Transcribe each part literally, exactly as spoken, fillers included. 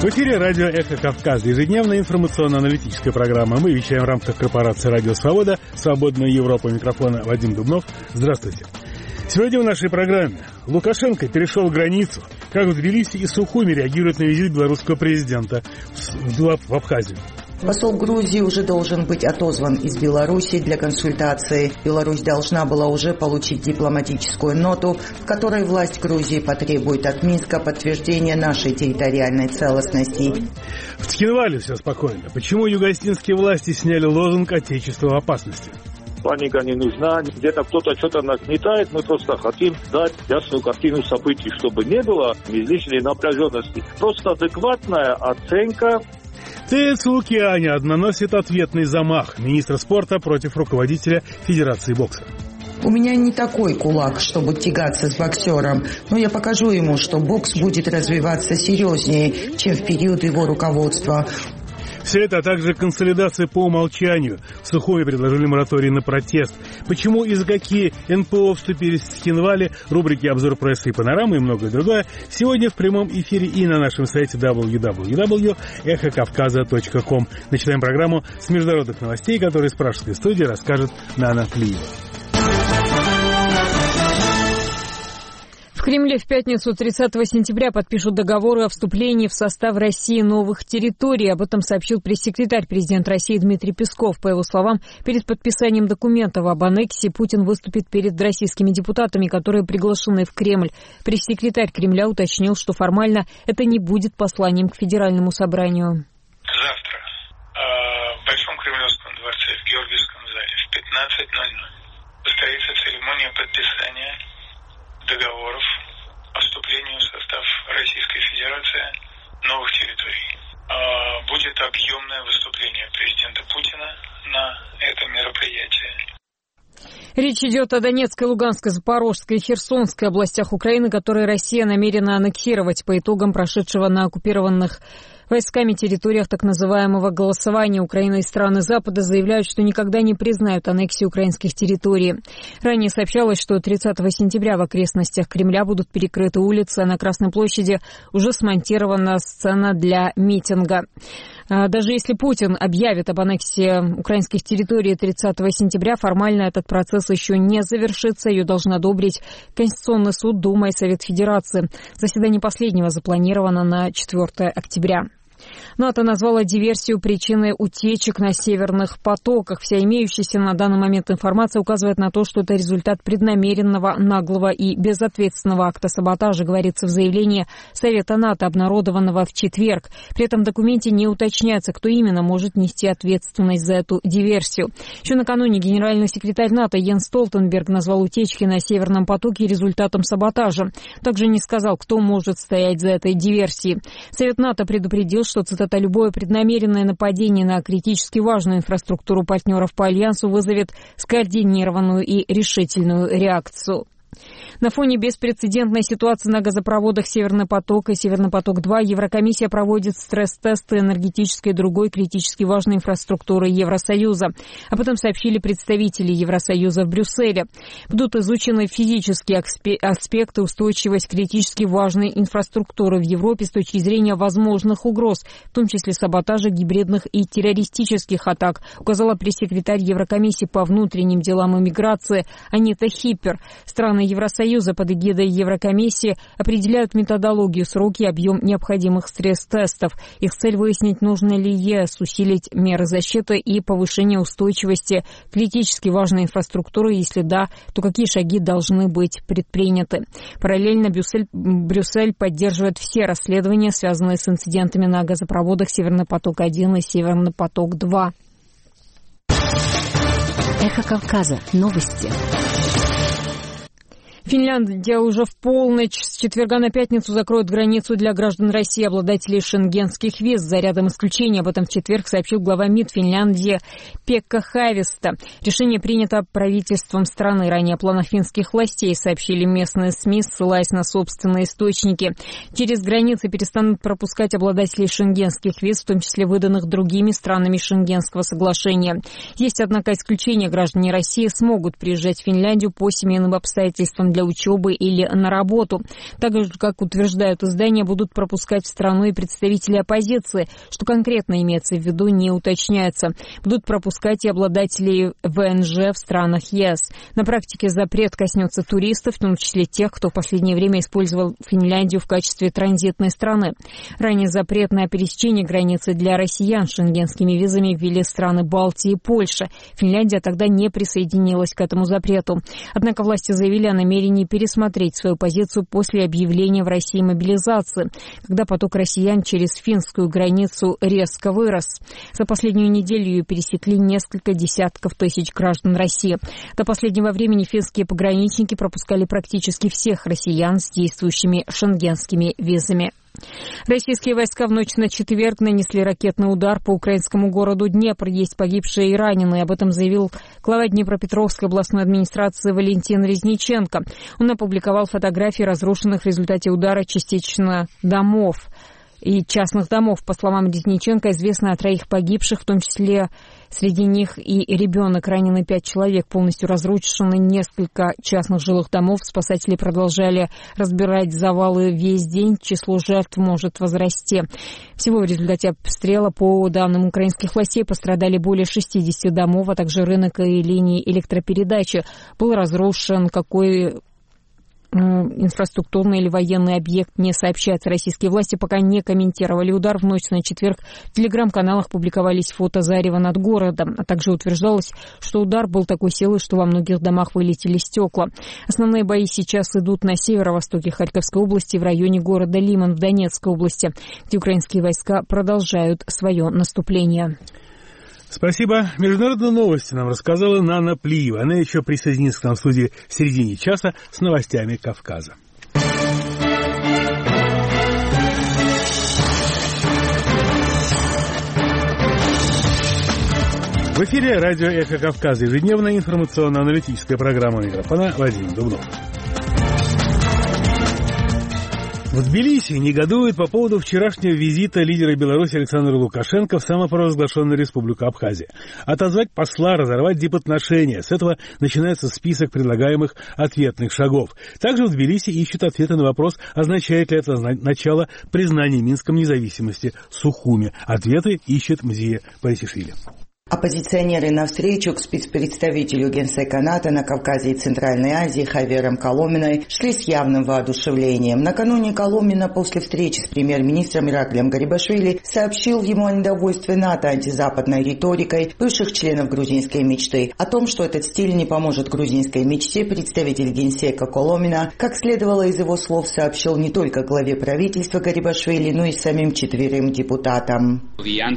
В эфире радио «Эхо Кавказа», ежедневная информационно-аналитическая программа. Мы вещаем в рамках корпорации «Радио Свобода», «Свободная Европа», микрофона Вадим Дубнов. Здравствуйте. Сегодня в нашей программе Лукашенко перешел границу. Как в Тбилиси и Сухуми реагируют на визит белорусского президента в Абхазию. Посол Грузии уже должен быть отозван из Беларуси для консультации. Беларусь должна была уже получить дипломатическую ноту, в которой власть Грузии потребует от Минска подтверждения нашей территориальной целостности. В Цхинвале все спокойно. Почему югоостинские власти сняли лозунг «Отечество в опасности»? Паника не нужна, где-то кто-то что-то нагнетает, мы просто хотим дать ясную картину событий, чтобы не было излишней напряженности. Просто адекватная оценка. ТС Лукиани наносит ответный замах. Министр спорта против руководителя Федерации бокса. У меня не такой кулак, чтобы тягаться с боксером, но я покажу ему, что бокс будет развиваться серьезнее, чем в период его руководства. Все это, а также консолидация по умолчанию. В Сухуми предложили мораторий на протест. Почему и за какие эн пэ о вступили в Цхинвале, рубрики «Обзор прессы» и «Панорамы» и многое другое, сегодня в прямом эфире и на нашем сайте дабл ю дабл ю дабл ю точка эхо кавказа точка ком. Начинаем программу с международных новостей, которые из пражской студии расскажет Нана Клиева. В Кремле в пятницу тридцатого сентября подпишут договоры о вступлении в состав России новых территорий. Об этом сообщил пресс-секретарь президента России Дмитрий Песков. По его словам, перед подписанием документов об аннексии Путин выступит перед российскими депутатами, которые приглашены в Кремль. Пресс-секретарь Кремля уточнил, что формально это не будет посланием к Федеральному собранию. Завтра в Большом Кремлевском дворце в Георгиевском зале в пятнадцать ноль ноль состоится церемония подписания договоров о вступлении в состав Российской Федерации новых территорий. Будет объемное выступление президента Путина на это мероприятие. Речь идет о Донецкой, Луганской, Запорожской и Херсонской областях Украины, которые Россия намерена аннексировать по итогам прошедшего на оккупированных войсками территориях так называемого голосования. Украина и страны Запада заявляют, что никогда не признают аннексию украинских территорий. Ранее сообщалось, что тридцатого сентября в окрестностях Кремля будут перекрыты улицы, а на Красной площади уже смонтирована сцена для митинга. Даже если Путин объявит об аннексии украинских территорий тридцатого сентября, формально этот процесс еще не завершится. Ее должен одобрить Конституционный суд, Дума и Совет Федерации. Заседание последнего запланировано на четвёртого октября. НАТО назвало диверсию причиной утечек на северных потоках. Вся имеющаяся на данный момент информация указывает на то, что это результат преднамеренного, наглого и безответственного акта саботажа, говорится в заявлении Совета НАТО, обнародованного в четверг. При этом в документе не уточняется, кто именно может нести ответственность за эту диверсию. Еще накануне генеральный секретарь НАТО Йенс Столтенберг назвал утечки на Северном потоке результатом саботажа. Также не сказал, кто может стоять за этой диверсией. Совет НАТО предупредил, что, цитата, «любое преднамеренное нападение на критически важную инфраструктуру партнеров по Альянсу вызовет скоординированную и решительную реакцию». На фоне беспрецедентной ситуации на газопроводах «Северный поток» и «Северный поток-два» Еврокомиссия проводит стресс-тесты энергетической и другой критически важной инфраструктуры Евросоюза. Об этом сообщили представители Евросоюза в Брюсселе. Будут изучены физические аспекты устойчивости критически важной инфраструктуры в Европе с точки зрения возможных угроз, в том числе саботажа, гибридных и террористических атак, указала пресс-секретарь Еврокомиссии по внутренним делам и миграции Анита Хиппер. Страны Евросоюза под эгидой Еврокомиссии определяют методологию, сроки и объем необходимых стресс-тестов. Их цель — выяснить, нужно ли ЕС усилить меры защиты и повышения устойчивости критически важной инфраструктуры. Если да, то какие шаги должны быть предприняты. Параллельно Брюссель, Брюссель поддерживает все расследования, связанные с инцидентами на газопроводах «Северный поток-один» и «Северный поток-два». Эхо Кавказа. Новости. Финляндия уже в полночь с четверга на пятницу закроет границу для граждан России, обладателей шенгенских виз, за рядом исключений. Об этом в четверг сообщил глава МИД Финляндии Пекка Хaavisto. Решение принято правительством страны. Ранее о планах финских властей сообщили местные СМИ, ссылаясь на собственные источники. Через границы перестанут пропускать обладателей шенгенских виз, в том числе выданных другими странами Шенгенского соглашения. Есть, однако, исключение. Граждане России смогут приезжать в Финляндию по семейным обстоятельствам для учебы или на работу. Также, как утверждают издания, будут пропускать в страну и представителей оппозиции. Что конкретно имеется в виду, не уточняется. Будут пропускать и обладателей вэ эн жэ в странах е эс. На практике запрет коснется туристов, в том числе тех, кто в последнее время использовал Финляндию в качестве транзитной страны. Ранее запрет на пересечение границы для россиян шенгенскими визами ввели страны Балтии и Польши. Финляндия тогда не присоединилась к этому запрету. Однако власти заявили о намерении пересмотреть свою позицию после объявления в России мобилизации, когда поток россиян через финскую границу резко вырос. За последнюю неделю ее пересекли несколько десятков тысяч граждан России. До последнего времени финские пограничники пропускали практически всех россиян с действующими шенгенскими визами. Российские войска в ночь на четверг нанесли ракетный удар по украинскому городу Днепр. Есть погибшие и раненые. Об этом заявил глава Днепропетровской областной администрации Валентин Резниченко. Он опубликовал фотографии разрушенных в результате удара частично домов и частных домов. По словам Резниченко, известно о троих погибших, в том числе среди них и ребенок. Ранены пять человек. Полностью разрушены несколько частных жилых домов. Спасатели продолжали разбирать завалы весь день. Число жертв может возрасти. Всего в результате обстрела, по данным украинских властей, пострадали более шестьдесят домов, а также рынок и линии электропередачи. Был разрушен какой инфраструктурный или военный объект, не сообщается. Российские власти пока не комментировали удар. В ночь на четверг в телеграм-каналах публиковались фото зарева над городом, а также утверждалось, что удар был такой силы, что во многих домах вылетели стекла. Основные бои сейчас идут на северо-востоке Харьковской области, в районе города Лиман в Донецкой области, где украинские войска продолжают свое наступление. Спасибо. Международные новости нам рассказала Нана Плиева. Она еще присоединится к нам в студии в середине часа с новостями Кавказа. В эфире радио «Эхо Кавказа», ежедневная информационно-аналитическая программа. Микрофона Владимир Дубнов. В Тбилиси негодуют по поводу вчерашнего визита лидера Беларуси Александра Лукашенко в самопровозглашенную республику Абхазия. Отозвать посла, разорвать дипотношения. С этого начинается список предлагаемых ответных шагов. Также в Тбилиси ищут ответы на вопрос, означает ли это начало признания Минском независимости Сухуми. Ответы ищет Мзия Парисишвили. Оппозиционеры на встречу к спецпредставителю Генсека НАТО на Кавказе и Центральной Азии Хавьером Коломиной шли с явным воодушевлением. Накануне Коломина после встречи с премьер-министром Ираклием Гарибашвили сообщил ему о недовольстве НАТО антизападной риторикой бывших членов грузинской мечты. О том, что этот стиль не поможет грузинской мечте, представитель Генсека Коломина, как следовало из его слов, сообщил не только главе правительства Гарибашвили, но и самим четверым депутатам.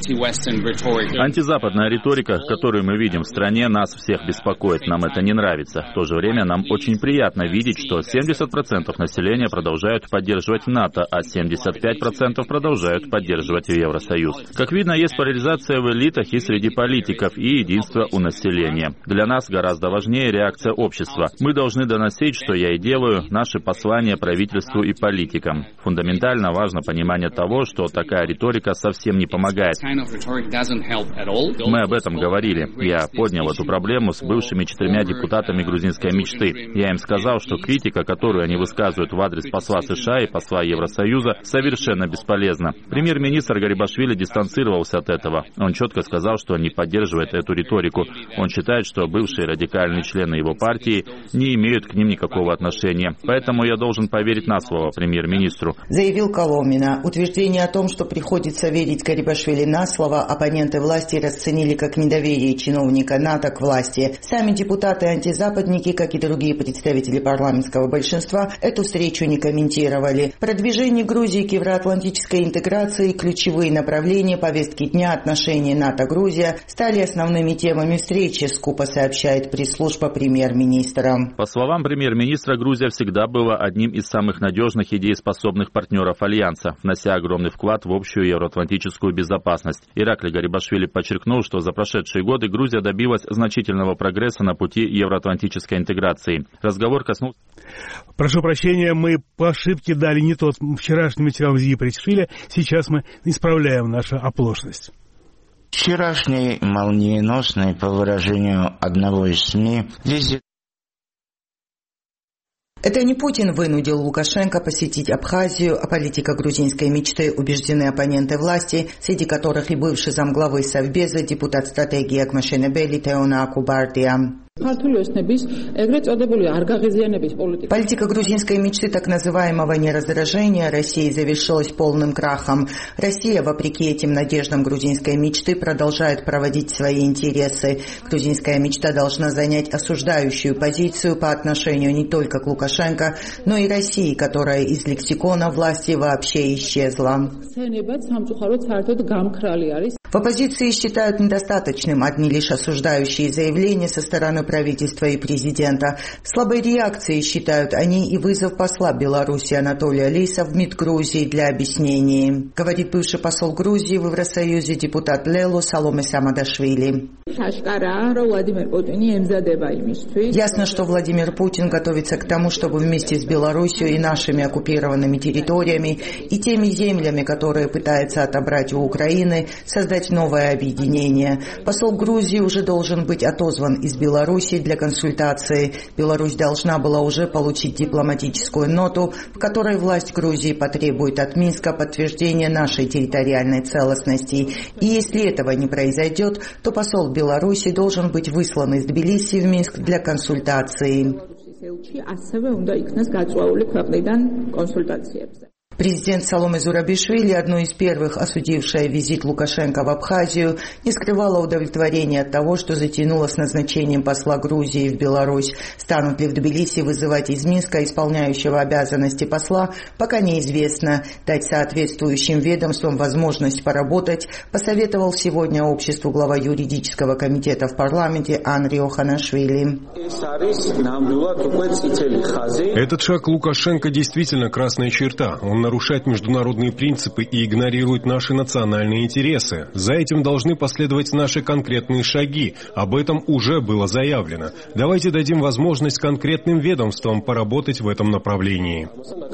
Антизападная риторика, которую мы видим в стране, нас всех беспокоит. Нам это не нравится. В то же время нам очень приятно видеть, что семьдесят процентов населения продолжают поддерживать НАТО, а семьдесят пять процентов продолжают поддерживать Евросоюз. Как видно, есть поляризация в элитах и среди политиков, и единство у населения. Для нас гораздо важнее реакция общества. Мы должны доносить, что я и делаю, наши послания правительству и политикам. Фундаментально важно понимание того, что такая риторика совсем не помогает. Мы об этом говорили. Я поднял эту проблему с бывшими четырьмя депутатами грузинской мечты. Я им сказал, что критика, которую они высказывают в адрес посла США и посла Евросоюза, совершенно бесполезна. Премьер-министр Гарибашвили дистанцировался от этого. Он четко сказал, что не поддерживает эту риторику. Он считает, что бывшие радикальные члены его партии не имеют к ним никакого отношения. Поэтому я должен поверить на слово премьер-министру. Заявил Коломина. Утверждение о том, что приходится верить Гарибашвили на слово, оппоненты власти расценили как недоверие чиновника НАТО к власти. Сами депутаты-антизападники, как и другие представители парламентского большинства, эту встречу не комментировали. Продвижение Грузии к евроатлантической интеграции, ключевые направления повестки дня отношений НАТО-Грузия стали основными темами встречи, скупо сообщает пресс-служба премьер-министра. По словам премьер-министра, Грузия всегда была одним из самых надежных и дееспособных партнеров Альянса, внося огромный вклад в общую евроатлантическую безопасность. Ираклий Гарибашвили подчеркнул, что за прошедшие годы Грузия добилась значительного прогресса на пути евроатлантической интеграции. Разговор коснулся... Прошу прощения, мы по ошибке дали не тот вчерашний материал Мзии Парисишвили. Сейчас мы исправляем нашу оплошность. Вчерашний молниеносный, по выражению одного из СМИ, визит Это не Путин вынудил Лукашенко посетить Абхазию, а политика грузинской мечты, убеждены оппоненты власти, среди которых и бывший замглавы Совбеза, депутат стратегии Акмашенебели Теона Акубардия. Политика грузинской мечты так называемого нераздражения России завершилась полным крахом. Россия, вопреки этим надеждам грузинской мечты, продолжает проводить свои интересы. Грузинская мечта должна занять осуждающую позицию по отношению не только к Лукашенко, но и России, которая из лексикона власти вообще исчезла. В оппозиции считают недостаточным одни лишь осуждающие заявления со стороны правительства и президента. Слабой реакцией считают они и вызов посла Беларуси Анатолия Лиса в МИД Грузии для объяснений. Говорит бывший посол Грузии в Евросоюзе депутат Лелу Саломе Самадашвили. Ясно, что Владимир Путин готовится к тому, чтобы вместе с Беларусью и нашими оккупированными территориями и теми землями, которые пытается отобрать у Украины, создать новое объединение. Посол Грузии уже должен быть отозван из Беларуси для консультации. Беларусь должна была уже получить дипломатическую ноту, в которой власть Грузии потребует от Минска подтверждения нашей территориальной целостности. И если этого не произойдет, то посол Беларуси должен быть выслан из Тбилиси в Минск для консультации. Президент Саломе Зурабишвили, одной из первых осудившая визит Лукашенко в Абхазию, не скрывала удовлетворения от того, что затянуло с назначением посла Грузии в Беларусь. Станут ли в Тбилиси вызывать из Минска исполняющего обязанности посла, пока неизвестно. Дать соответствующим ведомствам возможность поработать посоветовал сегодня обществу глава юридического комитета в парламенте Анри Оханашвили. Этот шаг Лукашенко действительно красная черта. Он нарушает международные принципы и игнорирует наши национальные интересы. За этим должны последовать наши конкретные шаги. Об этом уже было заявлено. Давайте дадим возможность конкретным ведомствам поработать в этом направлении.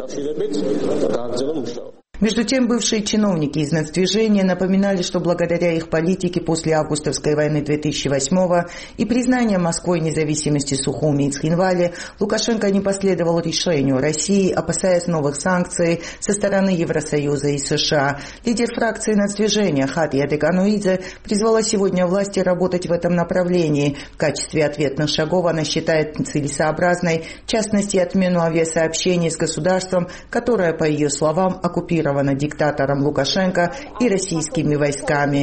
Между тем, бывшие чиновники из нацдвижения напоминали, что благодаря их политике после августовской войны две тысячи восьмого и признания Москвой независимости Сухуми и Цхинвали, Лукашенко не последовал решению России, опасаясь новых санкций со стороны Евросоюза и США. Лидер фракции нацдвижения Хатия Декануидзе призвала сегодня власти работать в этом направлении. В качестве ответных шагов она считает целесообразной, в частности, отмену авиасообщений с государством, которое, по ее словам, оккупировано диктатором Лукашенко и российскими войсками.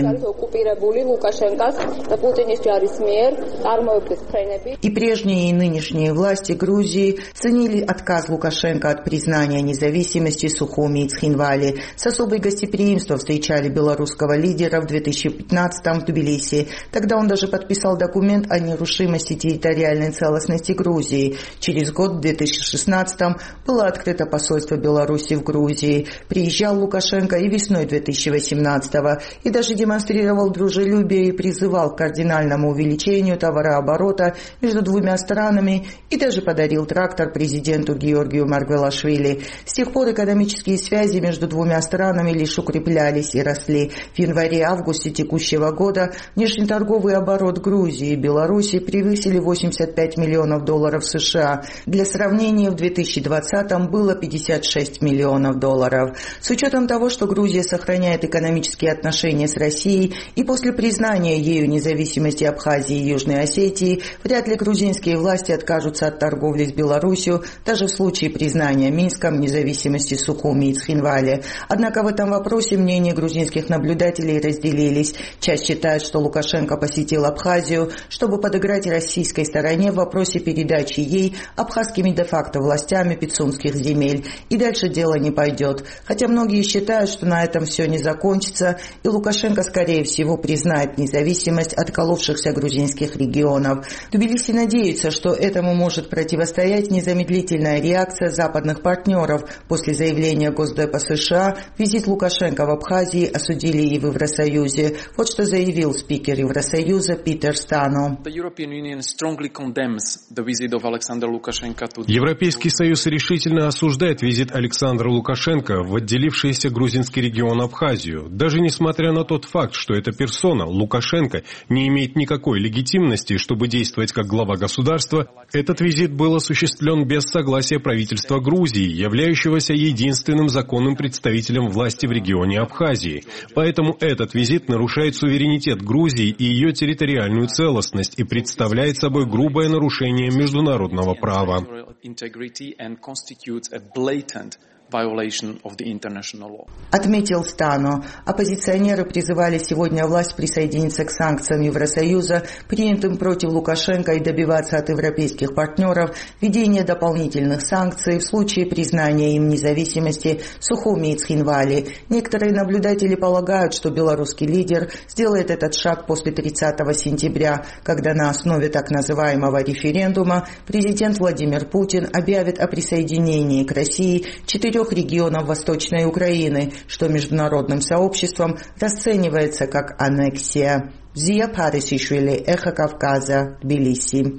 И прежние и нынешние власти Грузии ценили отказ Лукашенко от признания независимости Сухуми и Цхинвали. С особой гостеприимством встречали белорусского лидера в две тысячи пятнадцатом в Тбилиси. Тогда он даже подписал документ о нерушимости территориальной целостности Грузии. Через год, в две тысячи шестнадцатом, было открыто посольство Беларуси в Грузии. Приезжал Лукашенко и весной две тысячи восемнадцатого и даже демонстрировал дружелюбие и призывал к кардинальному увеличению товарооборота между двумя странами и даже подарил трактор президенту Георгию Маргвелашвили. С тех пор экономические связи между двумя странами лишь укреплялись и росли. В январе-августе текущего года внешнеторговый оборот Грузии и Беларуси превысили восемьдесят пять миллионов долларов США. Для сравнения, в две тысячи двадцатом было пятьдесят шесть миллионов долларов. С учетом того, что Грузия сохраняет экономические отношения с Россией и после признания ею независимости Абхазии и Южной Осетии, вряд ли грузинские власти откажутся от торговли с Беларусью, даже в случае признания Минском независимости Сухуми и Цхинвали. Однако в этом вопросе мнения грузинских наблюдателей разделились. Часть считает, что Лукашенко посетил Абхазию, чтобы подыграть российской стороне в вопросе передачи ей абхазскими де-факто властями пицунских земель. И дальше дело не пойдет. Хотя многие считают, что на этом все не закончится, и Лукашенко, скорее всего, признает независимость отколовшихся грузинских регионов. Тбилиси надеются, что этому может противостоять незамедлительная реакция западных партнеров. После заявления Госдепа США визит Лукашенко в Абхазии осудили и в Евросоюзе. Вот что заявил спикер Евросоюза Питер Стано. Европейский Союз решительно осуждает визит Александра Лукашенко в отделение отделившийся грузинский регион Абхазию. Даже несмотря на тот факт, что эта персона, Лукашенко, не имеет никакой легитимности, чтобы действовать как глава государства, этот визит был осуществлен без согласия правительства Грузии, являющегося единственным законным представителем власти в регионе Абхазии. Поэтому этот визит нарушает суверенитет Грузии и ее территориальную целостность и представляет собой грубое нарушение международного права. Отметил Стано. Оппозиционеры призывали сегодня власть присоединиться к санкциям Евросоюза, принятым против Лукашенко, и добиваться от европейских партнеров введения дополнительных санкций в случае признания им независимости Сухуми и Цхинвали. Некоторые наблюдатели полагают, что белорусский лидер сделает этот шаг после тридцатого сентября, когда на основе так называемого референдума президент Владимир Путин объявит о присоединении к России четырех регионов Восточной Украины, что международным сообществом расценивается как аннексия. Зия Парисишвили, Эхо Кавказа, Тбилиси.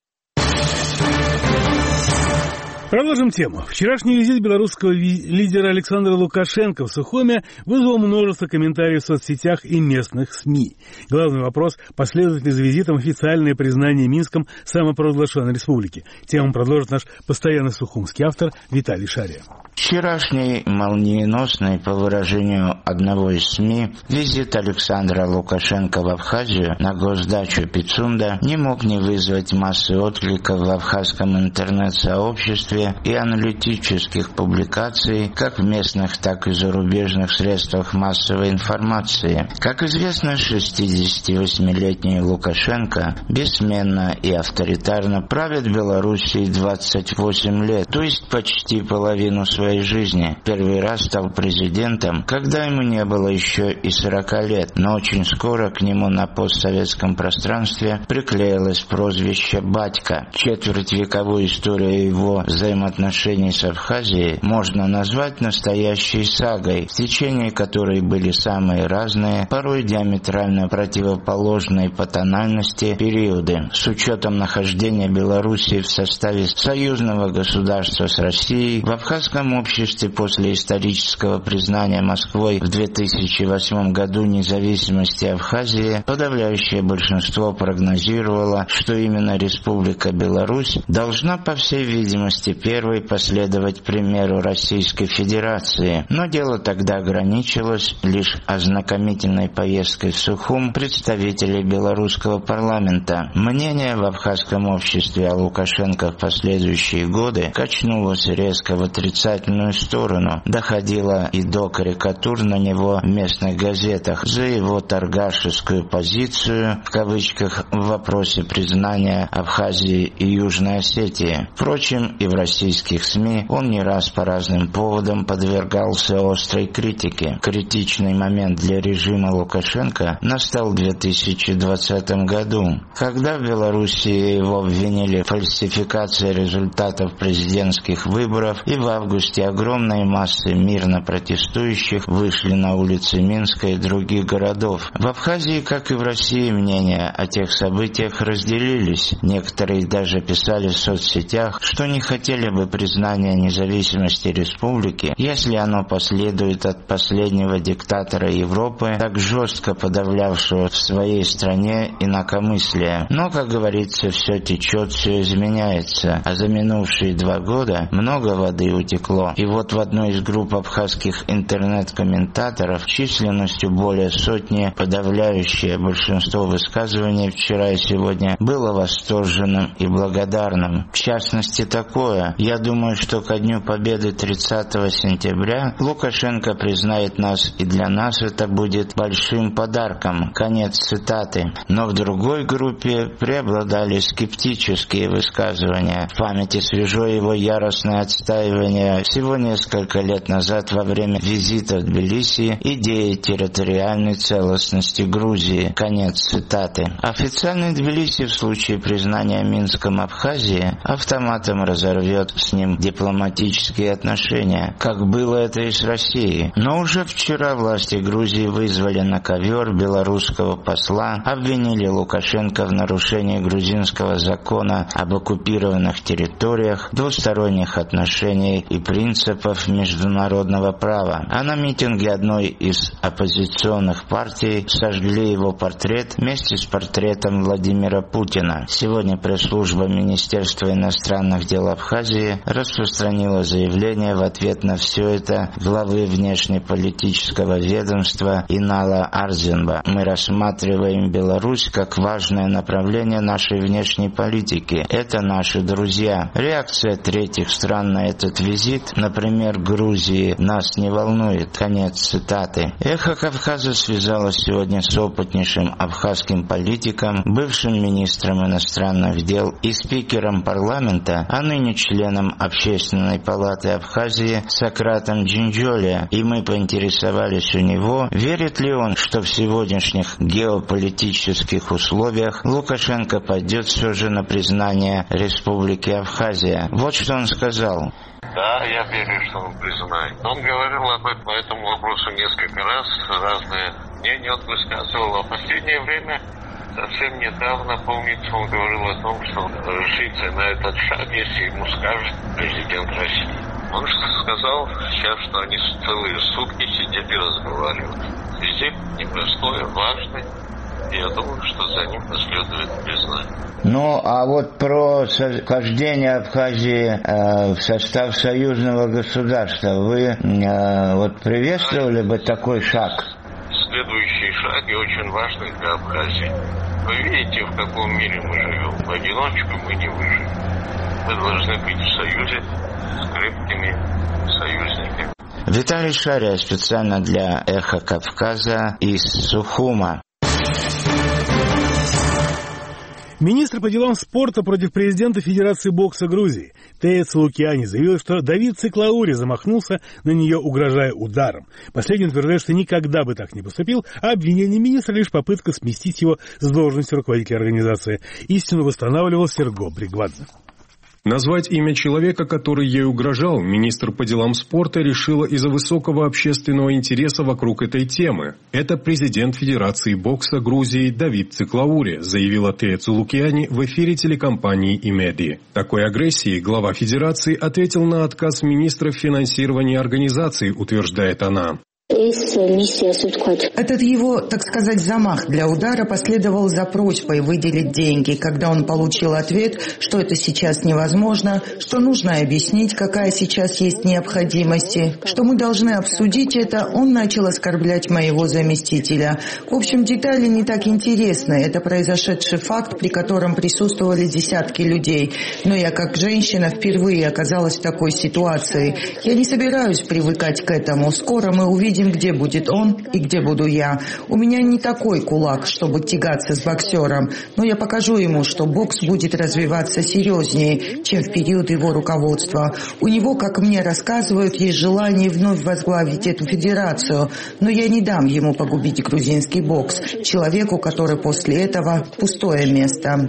Продолжим тему. Вчерашний визит белорусского лидера Александра Лукашенко в Сухуми вызвал множество комментариев в соцсетях и местных СМИ. Главный вопрос – последует ли за визитом официальное признание Минском самопровозглашенной республики. Тему продолжит наш постоянный сухумский автор Виталий Шария. Вчерашний молниеносный, по выражению одного из СМИ, визит Александра Лукашенко в Абхазию на госдачу Пицунда не мог не вызвать массы откликов в абхазском интернет-сообществе и аналитических публикаций как в местных, так и зарубежных средствах массовой информации. Как известно, шестидесятивосьмилетний Лукашенко бессменно и авторитарно правит Белоруссией двадцать восемь лет, то есть почти половину своей жизни. Первый раз стал президентом, когда ему не было еще и сорока лет, но очень скоро к нему на постсоветском пространстве приклеилось прозвище «Батька». Четвертьвековую историю его взаимоотношений с Абхазией можно назвать настоящей сагой, в течение которой были самые разные, порой диаметрально противоположные по тональности периоды. С учетом нахождения Белоруссии в составе союзного государства с Россией, в абхазском обществе после исторического признания Москвой в две тысячи восьмом году независимости Абхазии, подавляющее большинство прогнозировало, что именно Республика Беларусь должна, по всей видимости, первой последовать примеру Российской Федерации. Но дело тогда ограничилось лишь ознакомительной поездкой в Сухум представителей белорусского парламента. Мнение в абхазском обществе о Лукашенко в последующие годы качнулось резко в отрицательную сторону. Доходило и до карикатур на него в местных газетах за его торгашескую позицию, в кавычках, в вопросе признания Абхазии и Южной Осетии. Впрочем, и в российских СМИ он не раз по разным поводам подвергался острой критике. Критичный момент для режима Лукашенко настал в две тысячи двадцатом году, когда в Белоруссии его обвинили в фальсификации результатов президентских выборов, и в августе огромные массы мирно протестующих вышли на улицы Минска и других городов. В Абхазии, как и в России, мнения о тех событиях разделились. Некоторые даже писали в соцсетях, что не хотели бы признания независимости республики, если оно последует от последнего диктатора Европы, так жестко подавлявшего в своей стране инакомыслие. Но, как говорится, все течет, все изменяется. А за минувшие два года много воды утекло. И вот в одной из групп абхазских интернет-комментаторов численностью более сотни подавляющее большинство высказываний вчера и сегодня было восторженным и благодарным. В частности, такое: я думаю, что ко Дню Победы тридцатого сентября Лукашенко признает нас, и для нас это будет большим подарком. Конец цитаты. Но в другой группе преобладали скептические высказывания. В памяти свежо его яростное отстаивание всего несколько лет назад во время визита в Тбилиси идеи территориальной целостности Грузии. Конец цитаты. Официальный Тбилиси в случае признания Минском Абхазии автоматом разорвет рвет с ним дипломатические отношения, как было это и с Россией. Но уже вчера власти Грузии вызвали на ковер белорусского посла, обвинили Лукашенко в нарушении грузинского закона об оккупированных территориях, двусторонних отношений и принципов международного права. А на митинге одной из оппозиционных партий сожгли его портрет вместе с портретом Владимира Путина. Сегодня пресс-служба Министерства иностранных дел Абхазии распространила заявление в ответ на все это главы внешнеполитического ведомства Инала Арзенба. Мы рассматриваем Беларусь как важное направление нашей внешней политики. Это наши друзья. Реакция третьих стран на этот визит, например, Грузии, нас не волнует. Конец цитаты. Эхо Кавказа связалось сегодня с опытнейшим абхазским политиком, бывшим министром иностранных дел и спикером парламента, а ныне членом Общественной палаты Абхазии Сократом Джинджолия, и мы поинтересовались у него, верит ли он, что в сегодняшних геополитических условиях Лукашенко пойдет все же на признание Республики Абхазия. Вот что он сказал. Да, я верю, что он признает. Он говорил об этом, по этому вопросу несколько раз, разные мнения он высказывал. А в последнее время, совсем недавно, помнится, он говорил о том, что решится на этот шаг, если ему скажет президент России. Он сказал сейчас, что они целые сутки сидели и разговаривали. Визит непростой, важный. Я думаю, что за ним последует признание. Ну, а вот про вхождение Абхазии э, в состав союзного государства вы э, вот приветствовали бы такой шаг? Следующий шаг и очень важный для Абхазии. Вы видите, в каком мире мы живем. В одиночку мы не выживем. Мы должны быть в союзе с крепкими союзниками. Виталий Шария специально для «Эхо Кавказа» из Сухума. Министр по делам спорта против президента Федерации бокса Грузии Тея Цулукиани заявил, что Давид Циклаури замахнулся на нее, угрожая ударом. Последний утверждает, что никогда бы так не поступил, а обвинение министра лишь попытка сместить его с должности руководителя организации. Истину восстанавливал Серго Бригвадзе. Назвать имя человека, который ей угрожал, министр по делам спорта решила из-за высокого общественного интереса вокруг этой темы. Это президент Федерации бокса Грузии Давид Циклаури, заявила Тея Цулукиани в эфире телекомпании «Имеди». Такой агрессией глава Федерации ответил на отказ министра в финансировании организации, утверждает она. Этот его, так сказать, замах для удара последовал за просьбой выделить деньги. Когда он получил ответ, что это сейчас невозможно, что нужно объяснить, какая сейчас есть необходимость, что мы должны обсудить это, он начал оскорблять моего заместителя. В общем, детали не так интересны. Это произошедший факт, при котором присутствовали десятки людей. Но я, как женщина, впервые оказалась в такой ситуации. Я не собираюсь привыкать к этому. Скоро мы увидим, где будет он и где буду я. У меня не такой кулак, чтобы тягаться с боксером, но я покажу ему, что бокс будет развиваться серьезнее, чем в период его руководства. У него, как мне рассказывают, есть желание вновь возглавить эту федерацию, но я не дам ему погубить грузинский бокс, человеку, который после этого пустое место.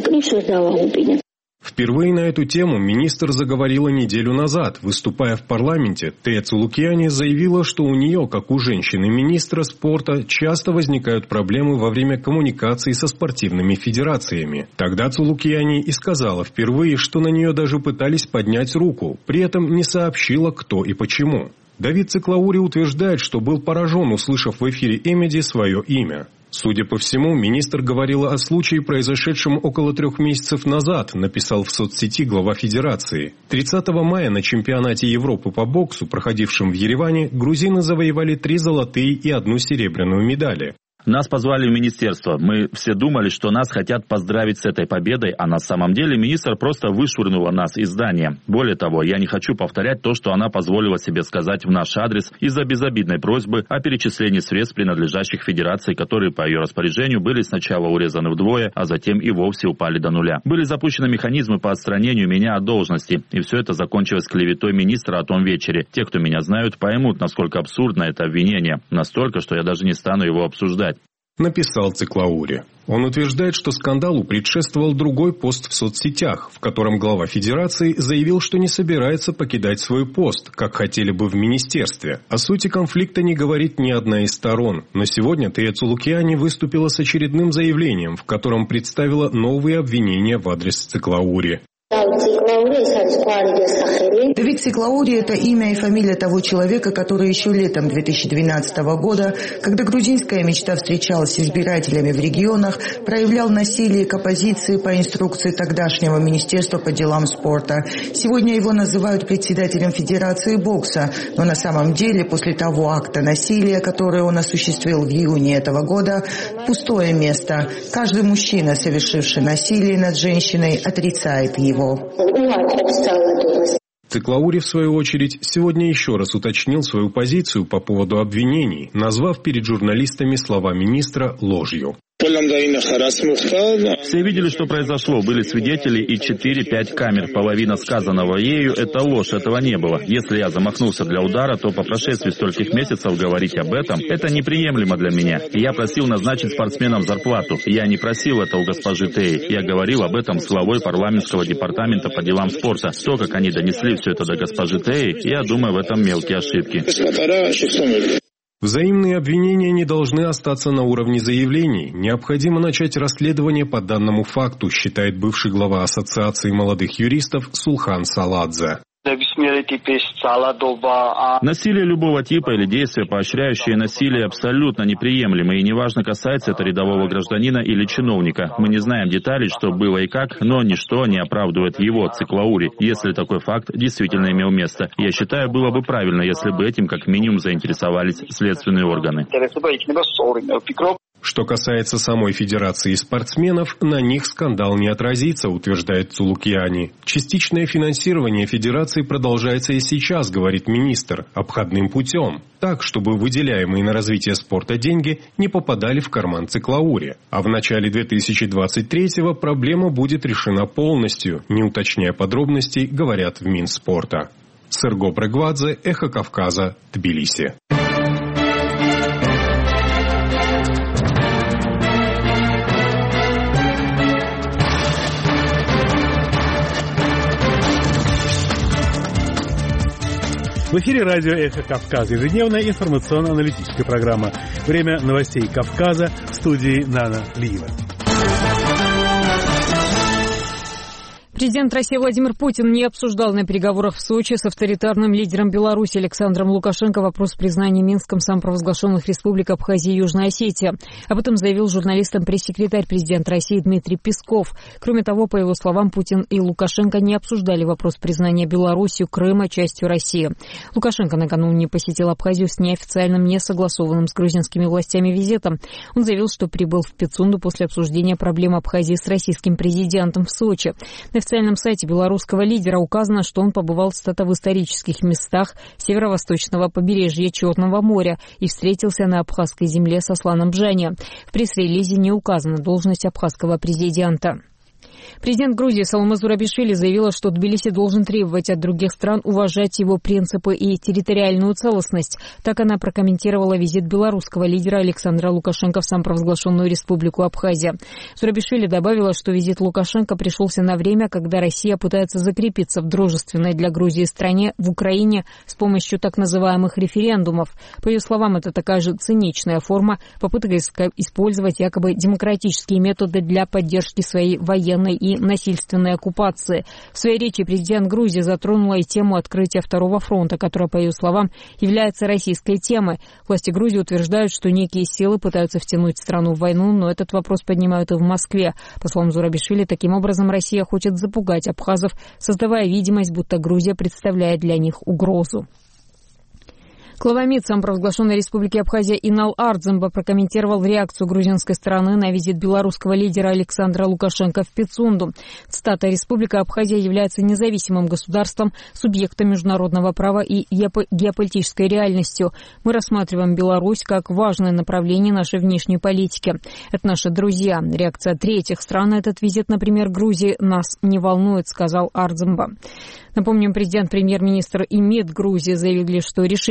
Впервые на эту тему министр заговорила неделю назад. Выступая в парламенте, Тея Цулукиани заявила, что у нее, как у женщины-министра спорта, часто возникают проблемы во время коммуникации со спортивными федерациями. Тогда Цулукиани и сказала впервые, что на нее даже пытались поднять руку, при этом не сообщила, кто и почему. Давид Циклаури утверждает, что был поражен, услышав в эфире «Эмеди» свое имя. Судя по всему, министр говорила о случае, произошедшем около трех месяцев назад, написал в соцсети глава Федерации. тридцатого мая на чемпионате Европы по боксу, проходившем в Ереване, грузины завоевали три золотые и одну серебряную медали. Нас позвали в министерство. Мы все думали, что нас хотят поздравить с этой победой, а на самом деле министр просто вышвырнула нас из здания. Более того, я не хочу повторять то, что она позволила себе сказать в наш адрес из-за безобидной просьбы о перечислении средств, принадлежащих федерации, которые по ее распоряжению были сначала урезаны вдвое, а затем и вовсе упали до нуля. Были запущены механизмы по отстранению меня от должности, и все это закончилось клеветой министра о том вечере. Те, кто меня знают, поймут, насколько абсурдно это обвинение. Настолько, что я даже не стану его обсуждать. написал Циклаури. Он утверждает, что скандалу предшествовал другой пост в соцсетях, в котором глава Федерации заявил, что не собирается покидать свой пост, как хотели бы в министерстве. О сути конфликта не говорит ни одна из сторон, но сегодня Тея Цулукиани выступила с очередным заявлением, в котором представила новые обвинения в адрес Циклаури. Давид Циклаури – это имя и фамилия того человека, который еще летом две тысячи двенадцатого года, когда грузинская мечта встречалась с избирателями в регионах, проявлял насилие к оппозиции по инструкции тогдашнего Министерства по делам спорта. Сегодня его называют председателем Федерации бокса, но на самом деле после того акта насилия, который он осуществил в июне этого года, пустое место. Каждый мужчина, совершивший насилие над женщиной, отрицает его. Циклаури, в свою очередь, сегодня еще раз уточнил свою позицию по поводу обвинений, назвав перед журналистами слова министра ложью. Все видели, что произошло, были свидетели и четыре-пять камер. Половина сказанного ею – это ложь, этого не было. Если я замахнулся для удара, то по прошествии стольких месяцев говорить об этом – это неприемлемо для меня. Я просил назначить спортсменам зарплату. Я не просил это у госпожи Теи. Я говорил об этом с главой парламентского департамента по делам спорта. То, как они донесли все это до госпожи Теи, я думаю, в этом мелкие ошибки. Взаимные обвинения не должны остаться на уровне заявлений. Необходимо начать расследование по данному факту, считает бывший глава Ассоциации молодых юристов Сулхан Саладзе. Насилие любого типа или действия, поощряющие насилие, абсолютно неприемлемы, и неважно, касается это рядового гражданина или чиновника. Мы не знаем деталей, что было и как, но ничто не оправдывает его, Циклаури, если такой факт действительно имел место. Я считаю, было бы правильно, если бы этим как минимум заинтересовались следственные органы. Что касается самой федерации и спортсменов, на них скандал не отразится, утверждает Цулукиани. Частичное финансирование федерации продолжается и сейчас, говорит министр, обходным путем. Так, чтобы выделяемые на развитие спорта деньги не попадали в карман Циклаури. А в начале две тысячи двадцать третьего проблема будет решена полностью, не уточняя подробностей, говорят в Минспорта. Серго Брегвадзе, Эхо Кавказа, Тбилиси. В эфире радио «Эхо Кавказа», ежедневная информационно-аналитическая программа. Время новостей Кавказа, в студии Нана Лиева. Президент России Владимир Путин не обсуждал на переговорах в Сочи с авторитарным лидером Беларуси Александром Лукашенко вопрос признания Минском самопровозглашенных республик Абхазия и Южная Осетия. Об этом заявил журналистам пресс-секретарь президента России Дмитрий Песков. Кроме того, по его словам, Путин и Лукашенко не обсуждали вопрос признания Беларусью Крыма частью России. Лукашенко накануне посетил Абхазию с неофициальным, несогласованным с грузинскими властями визитом. Он заявил, что прибыл в Пицунду после обсуждения проблем Абхазии с российским президентом в Сочи. На официальном сайте белорусского лидера указано, что он побывал в исторических местах северо-восточного побережья Черного моря и встретился на абхазской земле с Асланом Бжани. В пресс-релизе не указана должность абхазского президента. Президент Грузии Саломе Зурабишвили заявила, что Тбилиси должен требовать от других стран уважать его принципы и территориальную целостность. Так она прокомментировала визит белорусского лидера Александра Лукашенко в самопровозглашенную республику Абхазия. Зурабишвили добавила, что визит Лукашенко пришелся на время, когда Россия пытается закрепиться в дружественной для Грузии стране в Украине с помощью так называемых референдумов. По ее словам, это такая же циничная форма попытка использовать якобы демократические методы для поддержки своей военной и насильственной оккупации. В своей речи президент Грузии затронула и тему открытия второго фронта, которая, по ее словам, является российской темой. Власти Грузии утверждают, что некие силы пытаются втянуть страну в войну, но этот вопрос поднимают и в Москве. По словам Зурабишвили, таким образом Россия хочет запугать абхазов, создавая видимость, будто Грузия представляет для них угрозу. Глава МИД самопровозглашенной республики Абхазия Инал Ардземба прокомментировал реакцию грузинской стороны на визит белорусского лидера Александра Лукашенко в Пицунду. Цитата: «Республика Абхазия является независимым государством, субъектом международного права и геополитической реальностью. Мы рассматриваем Беларусь как важное направление нашей внешней политики. Это наши друзья. Реакция третьих стран на этот визит, например, Грузии, нас не волнует», — сказал Ардземба. Напомним, президент, премьер-министр и МИД Грузии заявили, что решительно осуждают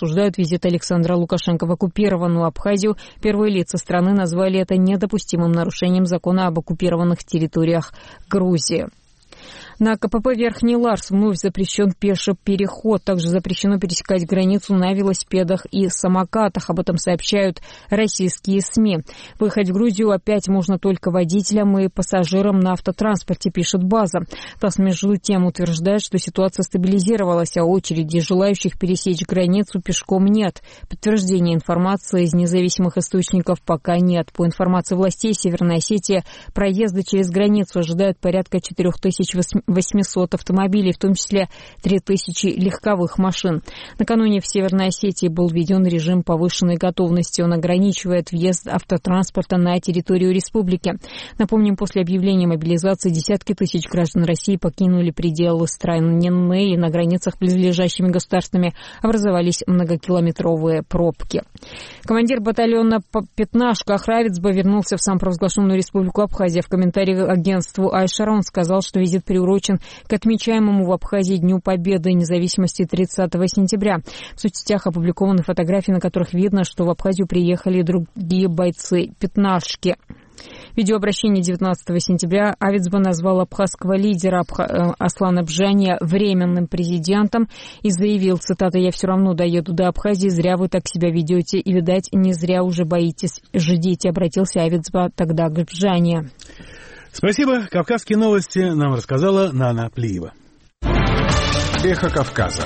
осуждают визит Александра Лукашенко в оккупированную Абхазию. Первые лица страны назвали это недопустимым нарушением закона об оккупированных территориях Грузии. На КПП Верхний Ларс вновь запрещен пеший переход. Также запрещено пересекать границу на велосипедах и самокатах. Об этом сообщают российские СМИ. Выехать в Грузию опять можно только водителям и пассажирам на автотранспорте, пишет База. ТАСС между тем утверждает, что ситуация стабилизировалась, а очереди желающих пересечь границу пешком нет. Подтверждения информации из независимых источников пока нет. По информации властей Северной Осетии, проезды через границу ожидают порядка четыре тысячи восемьсот автомобилей, в том числе три тысячи легковых машин. Накануне в Северной Осетии был введен режим повышенной готовности. Он ограничивает въезд автотранспорта на территорию республики. Напомним, после объявления мобилизации десятки тысяч граждан России покинули пределы страны, и на границах с близлежащими государствами образовались многокилометровые пробки. Командир батальона Пятнашка Ахравицба вернулся в самопровозглашенную республику Абхазия. В комментарии агентству Айшара он сказал, что визит приурочен к отмечаемому в Абхазии Дню Победы и независимости тридцатого сентября. В соцсетях опубликованы фотографии, на которых видно, что в Абхазию приехали другие бойцы Пятнашки. В видеообращении девятнадцатого сентября Авицба назвал абхазского лидера Абха... Аслана Бжания временным президентом и заявил, цитата, «Я все равно доеду до Абхазии, зря вы так себя ведете, и, видать, не зря уже боитесь, ждите», обратился Авицба тогда к Бжания. Спасибо. Кавказские новости нам рассказала Нана Плиева. Эхо Кавказа.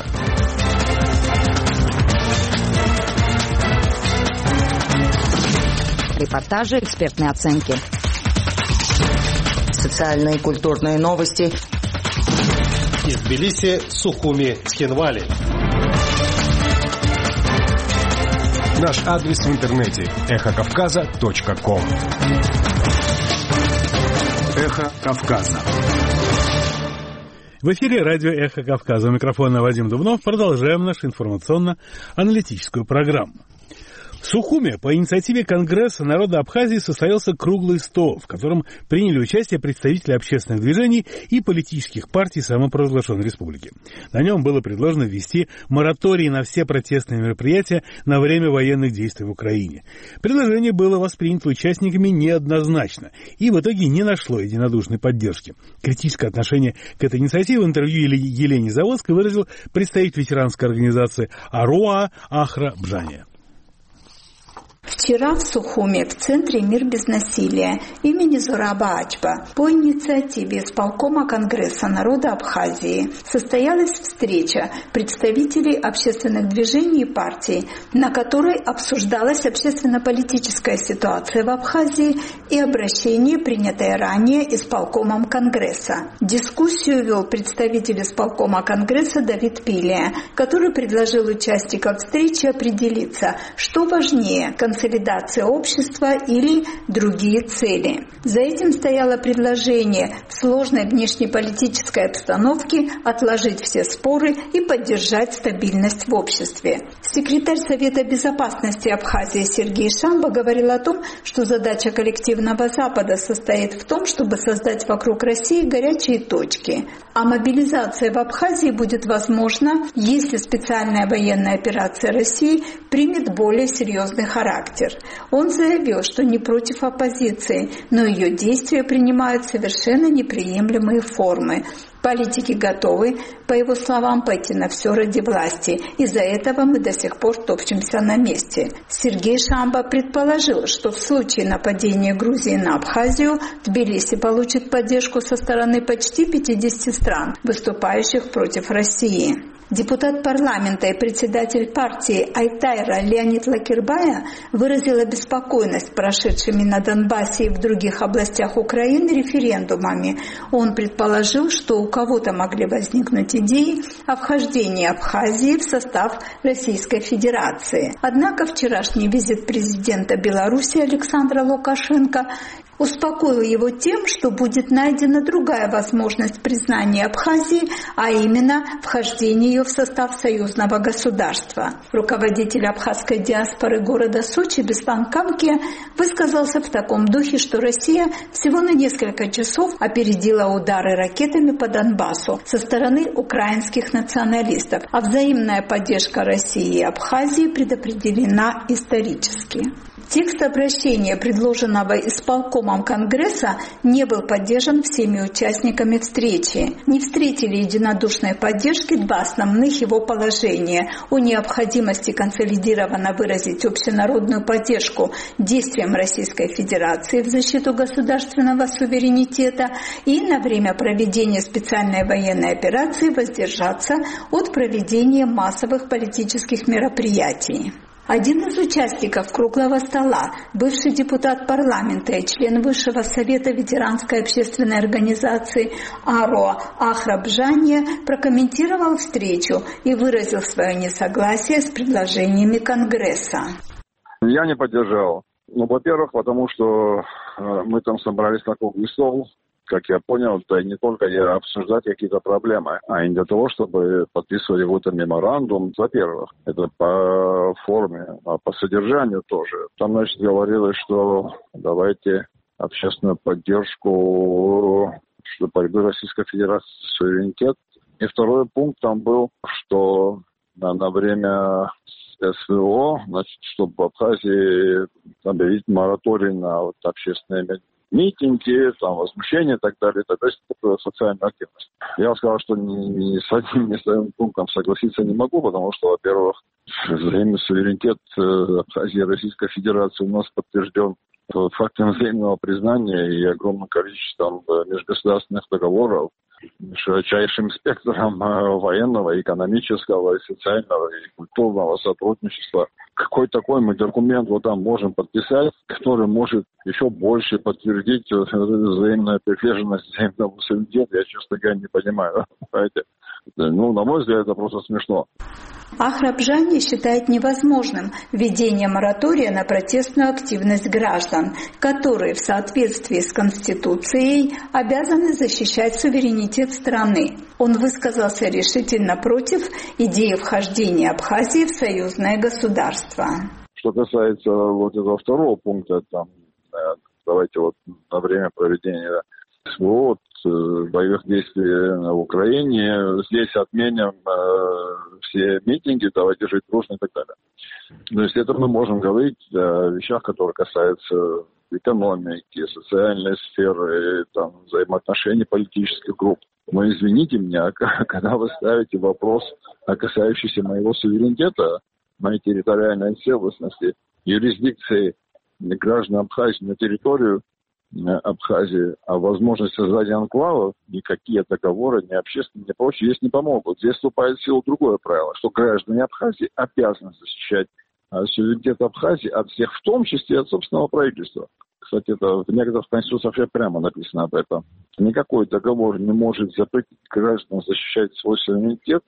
Репортажи, экспертные оценки. Социальные и культурные новости. Из Тбилиси, Сухуми, Цхинвали. Наш адрес в интернете эхо кавказа точка ком. Эхо Кавказа. В эфире радио «Эхо Кавказа». У микрофона Вадим Дубнов. Продолжаем нашу информационно-аналитическую программу. В Сухуме по инициативе Конгресса народа Абхазии состоялся круглый стол, в котором приняли участие представители общественных движений и политических партий самопровозглашенной республики. На нем было предложено ввести мораторий на все протестные мероприятия на время военных действий в Украине. Предложение было воспринято участниками неоднозначно и в итоге не нашло единодушной поддержки. Критическое отношение к этой инициативе в интервью Елене Заводской выразил представитель ветеранской организации АРОА Ахра Бжания. Вчера в Сухуме, в Центре «Мир без насилия» имени Зураба Ачба по инициативе исполкома Конгресса народа Абхазии состоялась встреча представителей общественных движений и партий, на которой обсуждалась общественно-политическая ситуация в Абхазии и обращение, принятое ранее исполкомом Конгресса. Дискуссию вел представитель исполкома Конгресса Давид Пилия, который предложил участникам встречи определиться, что важнее – консолидация общества или другие цели. За этим стояло предложение в сложной внешнеполитической обстановке отложить все споры и поддержать стабильность в обществе. Секретарь Совета безопасности Абхазии Сергей Шамба говорил о том, что задача коллективного Запада состоит в том, чтобы создать вокруг России горячие точки. А мобилизация в Абхазии будет возможна, если специальная военная операция России примет более серьезный характер. Он заявил, что не против оппозиции, но ее действия принимают совершенно неприемлемые формы. Политики готовы, по его словам, пойти на все ради власти. Из-за этого мы до сих пор топчемся на месте. Сергей Шамба предположил, что в случае нападения Грузии на Абхазию Тбилиси получит поддержку со стороны почти пятидесяти стран, выступающих против России. Депутат парламента и председатель партии Айтайра Леонид Лакирбая выразил обеспокоенность прошедшими на Донбассе и в других областях Украины референдумами. Он предположил, что у кого-то могли возникнуть идеи о вхождении Абхазии в состав Российской Федерации. Однако вчерашний визит президента Беларуси Александра Лукашенко Успокоил его тем, что будет найдена другая возможность признания Абхазии, а именно вхождение ее в состав союзного государства. Руководитель абхазской диаспоры города Сочи Беслан Камке высказался в таком духе, что Россия всего на несколько часов опередила удары ракетами по Донбассу со стороны украинских националистов, а взаимная поддержка России и Абхазии предопределена исторически. Текст обращения, предложенного исполкомом Конгресса, не был поддержан всеми участниками встречи. Не встретили единодушной поддержки два основных его положения о необходимости консолидированно выразить общенародную поддержку действиям Российской Федерации в защиту государственного суверенитета и на время проведения специальной военной операции воздержаться от проведения массовых политических мероприятий. Один из участников круглого стола, бывший депутат парламента и член Высшего совета ветеранской общественной организации АРО Ахраб Жания, прокомментировал встречу и выразил свое несогласие с предложениями Конгресса. Я не поддержал. Ну, во-первых, потому что мы там собрались на круглый стол. Как я понял, это не только обсуждать какие-то проблемы, а не для того, чтобы подписывать какой-то меморандум. Во-первых, это по форме, а по содержанию тоже. Там, значит, говорилось, что давайте общественную поддержку, что борьбы Российской Федерации за суверенитет. И второй пункт там был, что на, на время СВО, значит, чтобы в Абхазии объявить мораторий на вот, общественные митинги, там, возмущения и так далее, то есть социальная активность. Я сказал, что ни, ни с одним, ни с одним пунктом согласиться не могу, потому что, во-первых, взаимный суверенитет Абхазии и Российской Федерации у нас подтвержден фактом взаимного признания и огромным количеством межгосударственных договоров, широчайшим спектром военного, экономического, и социального, и культурного сотрудничества. Какой такой мы документ вот там можем подписать, который может еще больше подтвердить взаимную приверженность взаимному суверенитету, я, честно говоря, не понимаю. Понимаете? Ну, на мой взгляд, это просто смешно. Ахраб Жани считает невозможным введение моратория на протестную активность граждан, которые в соответствии с Конституцией обязаны защищать суверенитет страны. Он высказался решительно против идеи вхождения Абхазии в союзное государство. Что касается вот этого второго пункта, там, давайте вот на время проведения СВО, боевых действий в Украине, здесь отменим э, все митинги, давайте жить дружно и так далее. То есть это мы можем говорить о вещах, которые касаются экономики, социальной сферы, там, взаимоотношений политических групп. Но извините меня, когда вы ставите вопрос, касающийся моего суверенитета, моей территориальной целостности, юрисдикции граждан Абхазии на территорию Абхазии, а возможность создания анклавов, никакие договоры, ни общественные, ни прочее здесь не помогут. Здесь вступает в силу другое правило, что граждане Абхазии обязаны защищать суверенитет Абхазии от всех, в том числе от собственного правительства. Кстати, это в некоторых конституциях прямо написано об этом. Никакой договор не может запретить гражданам защищать свой суверенитет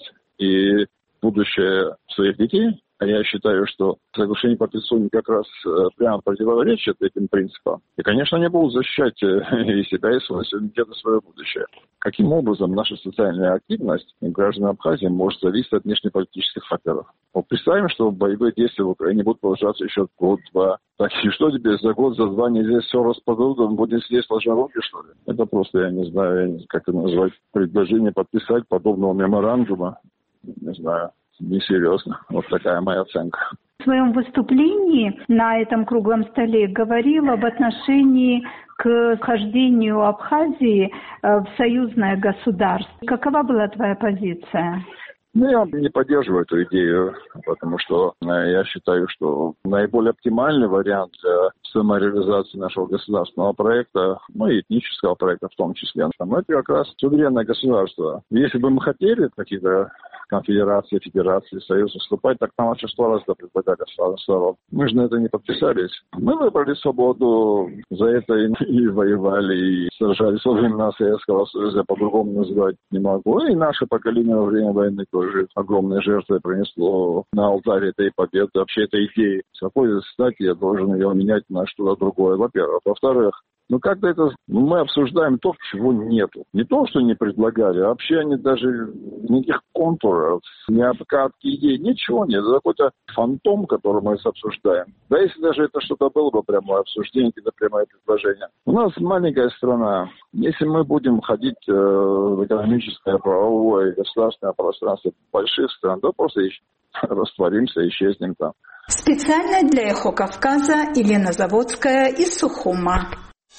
и будущее своих детей. А я считаю, что соглашение по подписанию как раз прямо противоречит этим принципам. И, конечно, они будут защищать и себя, и свой суверенитет, и свое будущее. Каким образом наша социальная активность граждан Абхазии может зависеть от внешнеполитических факторов? Вот представим, что боевые действия в Украине будут продолжаться еще год-два. Так и что теперь за год, за два не здесь все распадут, он будет здесь сложа руки, что ли? Это просто, я не знаю, как это назвать, предложение подписать подобного меморандума. Не знаю. Несерьезно. Вот такая моя оценка. В своем выступлении на этом круглом столе говорил об отношении к вхождению Абхазии в союзное государство. Какова была твоя позиция? Ну, я не поддерживаю эту идею, потому что я считаю, что наиболее оптимальный вариант для самореализации нашего государственного проекта, ну и этнического проекта в том числе, ну, это как раз суверенное государство. Если бы мы хотели какие-то конфедерации, федерации, союзы вступать, так нам вообще сто раз предлагали сторон. Мы же на это не подписались. Мы выбрали свободу, за это и, и воевали, и сражались во времена Советского Союза, по-другому называть не могу. И наше поколение во время войны тоже огромные жертвы принесло на алтарь этой победы, вообще этой идеи. С какой стати я должен ее менять на что-то другое, во-первых. Во-вторых, Но как-то это мы обсуждаем то, чего нету. Не то, что не предлагали, а вообще они даже никаких контуров, ни обкатки идей, ничего нет. Это какой-то фантом, который мы обсуждаем. Да если даже это что-то было бы прямое обсуждение, какие-то прямое предложение. У нас маленькая страна. Если мы будем ходить э, в экономическое, правовое, государственное пространство больших стран, то просто ищ- растворимся, исчезнем там. Специально для «Эхо Кавказа» Елена Заводская из Сухума.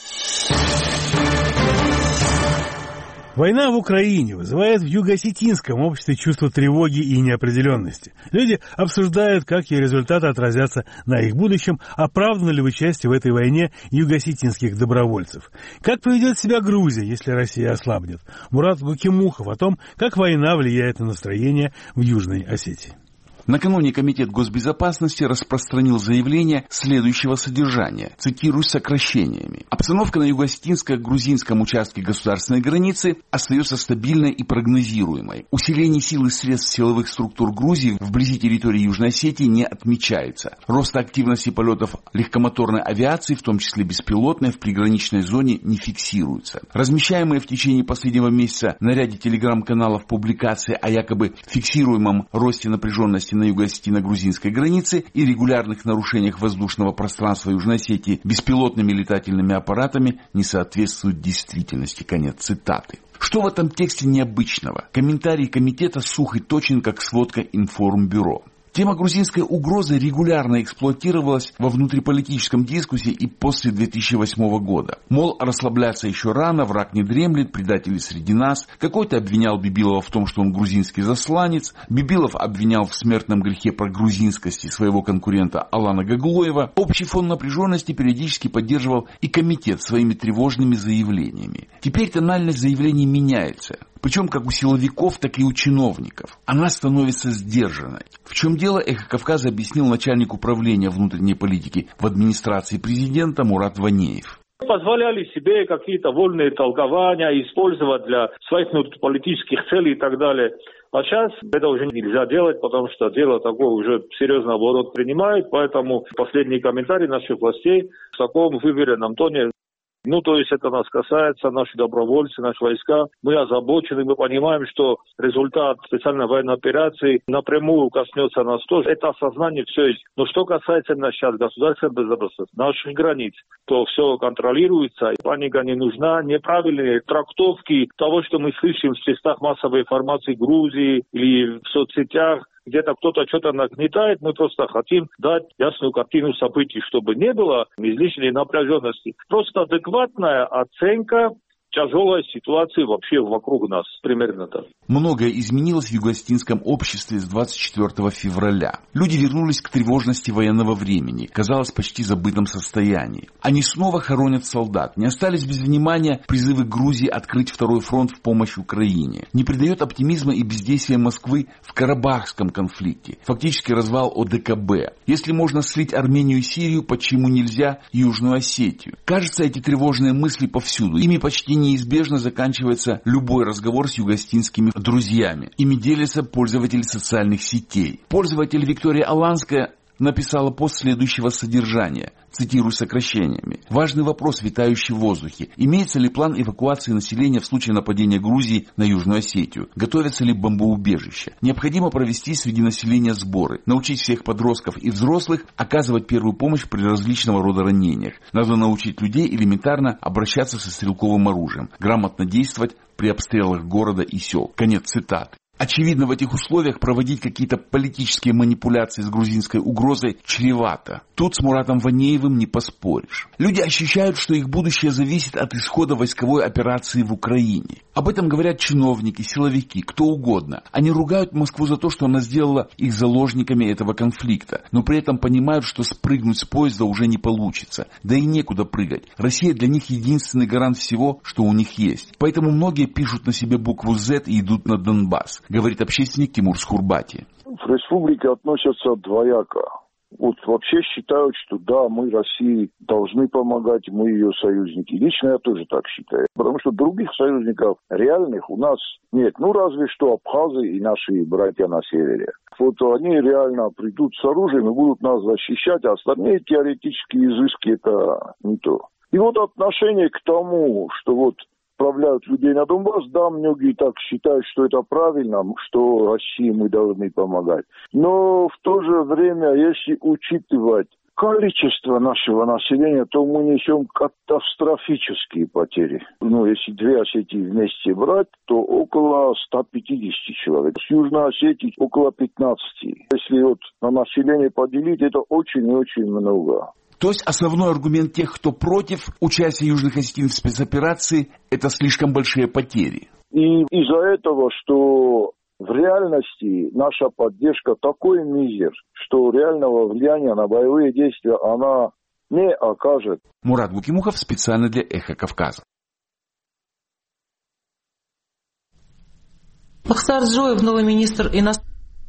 Война в Украине вызывает в юго-осетинском обществе чувство тревоги и неопределенности. Люди обсуждают, как ее результаты отразятся на их будущем, оправдано ли участие в этой войне юго-осетинских добровольцев. Как поведет себя Грузия, если Россия ослабнет? Мурат Гукимухов о том, как война влияет на настроение в Южной Осетии. Накануне Комитет госбезопасности распространил заявление следующего содержания, цитирую сокращениями. Обстановка на юго-осетинско-грузинском участке государственной границы остается стабильной и прогнозируемой. Усиление сил и средств силовых структур Грузии вблизи территории Южной Осетии не отмечается. Роста активности полетов легкомоторной авиации, в том числе беспилотной, в приграничной зоне не фиксируется. Размещаемые в течение последнего месяца на ряде телеграм-каналов публикации о якобы фиксируемом росте напряженности на юго-осетино-грузинской границе и регулярных нарушениях воздушного пространства Южной Осетии беспилотными летательными аппаратами не соответствуют действительности. Конец цитаты. Что в этом тексте необычного? Комментарий комитета сух и точен, как сводка Информбюро. Тема грузинской угрозы регулярно эксплуатировалась во внутриполитическом дискуссии и после две тысячи восьмого года. Мол, расслабляться еще рано, враг не дремлет, предатели среди нас. Какой-то обвинял Бибилова в том, что он грузинский засланец. Бибилов обвинял в смертном грехе прогрузинскости своего конкурента Алана Гаглоева. Общий фон напряженности периодически поддерживал и комитет своими тревожными заявлениями. Теперь тональность заявлений меняется. Причем как у силовиков, так и у чиновников. Она становится сдержанной. В чем дело, «Эхо Кавказа» объяснил начальник управления внутренней политики в администрации президента Мурат Ванеев. Позволяли себе какие-то вольные толкования использовать для своих политических целей и так далее. А сейчас это уже нельзя делать, потому что дело такое уже серьезный оборот принимает. Поэтому последний комментарий наших властей в таком выверенном тоне. Ну, то есть это нас касается, наши добровольцы, наши войска. Мы озабочены, мы понимаем, что результат специальной военной операции напрямую коснется нас тоже. Это осознание все есть. Но что касается нас сейчас государственной безопасности, наших границ, то все контролируется. Паника не нужна. Неправильные трактовки того, что мы слышим в средствах массовой информации Грузии или в соцсетях, где-то кто-то что-то нагнетает, мы просто хотим дать ясную картину событий, чтобы не было излишней напряженности. Просто адекватная оценка тяжелой ситуации вообще вокруг нас, примерно так. Многое изменилось в юго-осетинском обществе с двадцать четвёртого февраля. Люди вернулись к тревожности военного времени, казалось, почти забытом состоянии. Они снова хоронят солдат. Не остались без внимания призывы Грузии открыть второй фронт в помощь Украине. Не придает оптимизма и бездействие Москвы в Карабахском конфликте. Фактически развал О Дэ Ка Бэ. Если можно слить Армению и Сирию, почему нельзя Южную Осетию? Кажется, эти тревожные мысли повсюду. Ими почти неизбежно заканчивается любой разговор с юго-осетинскими друзьями. Ими делятся пользователи социальных сетей. Пользователь Виктория Аланская написала пост следующего содержания, цитирую сокращениями. Важный вопрос, витающий в воздухе. Имеется ли план эвакуации населения в случае нападения Грузии на Южную Осетию? Готовятся ли бомбоубежища? Необходимо провести среди населения сборы, научить всех подростков и взрослых оказывать первую помощь при различного рода ранениях. Надо научить людей элементарно обращаться со стрелковым оружием, грамотно действовать при обстрелах города и сел. Конец цитаты. Очевидно, в этих условиях проводить какие-то политические манипуляции с грузинской угрозой чревато. Тут с Муратом Ванеевым не поспоришь. Люди ощущают, что их будущее зависит от исхода войсковой операции в Украине. Об этом говорят чиновники, силовики, кто угодно. Они ругают Москву за то, что она сделала их заложниками этого конфликта, но при этом понимают, что спрыгнуть с поезда уже не получится. Да и некуда прыгать. Россия для них единственный гарант всего, что у них есть. Поэтому многие пишут на себе букву «З» и идут на Донбасс, говорит общественник Тимур Скурбати. В республике относятся двояко. Вот вообще считают, что да, мы России должны помогать, мы ее союзники. Лично я тоже так считаю. Потому что других союзников реальных у нас нет. Ну, разве что абхазы и наши братья на севере. Вот они реально придут с оружием и будут нас защищать, а остальные теоретические изыски это не то. И вот отношение к тому, что вот отправляют людей на Донбасс, да, многие так считают, что это правильно, что России мы должны помогать. Но в то же время, если учитывать количество нашего населения, то мы несем катастрофические потери. Ну, если две Осетии вместе брать, то около ста пятидесяти человек. С Южной Осетии около пятнадцати. Если вот на население поделить, это очень и очень много. То есть основной аргумент тех, кто против участия южных осетин в спецоперации, это слишком большие потери. И из-за этого, что в реальности наша поддержка такой мизер, что реального влияния на боевые действия она не окажет. Мурат Гукимухов специально для «Эхо Кавказа». Бахтар Джоев, новый министр иностранных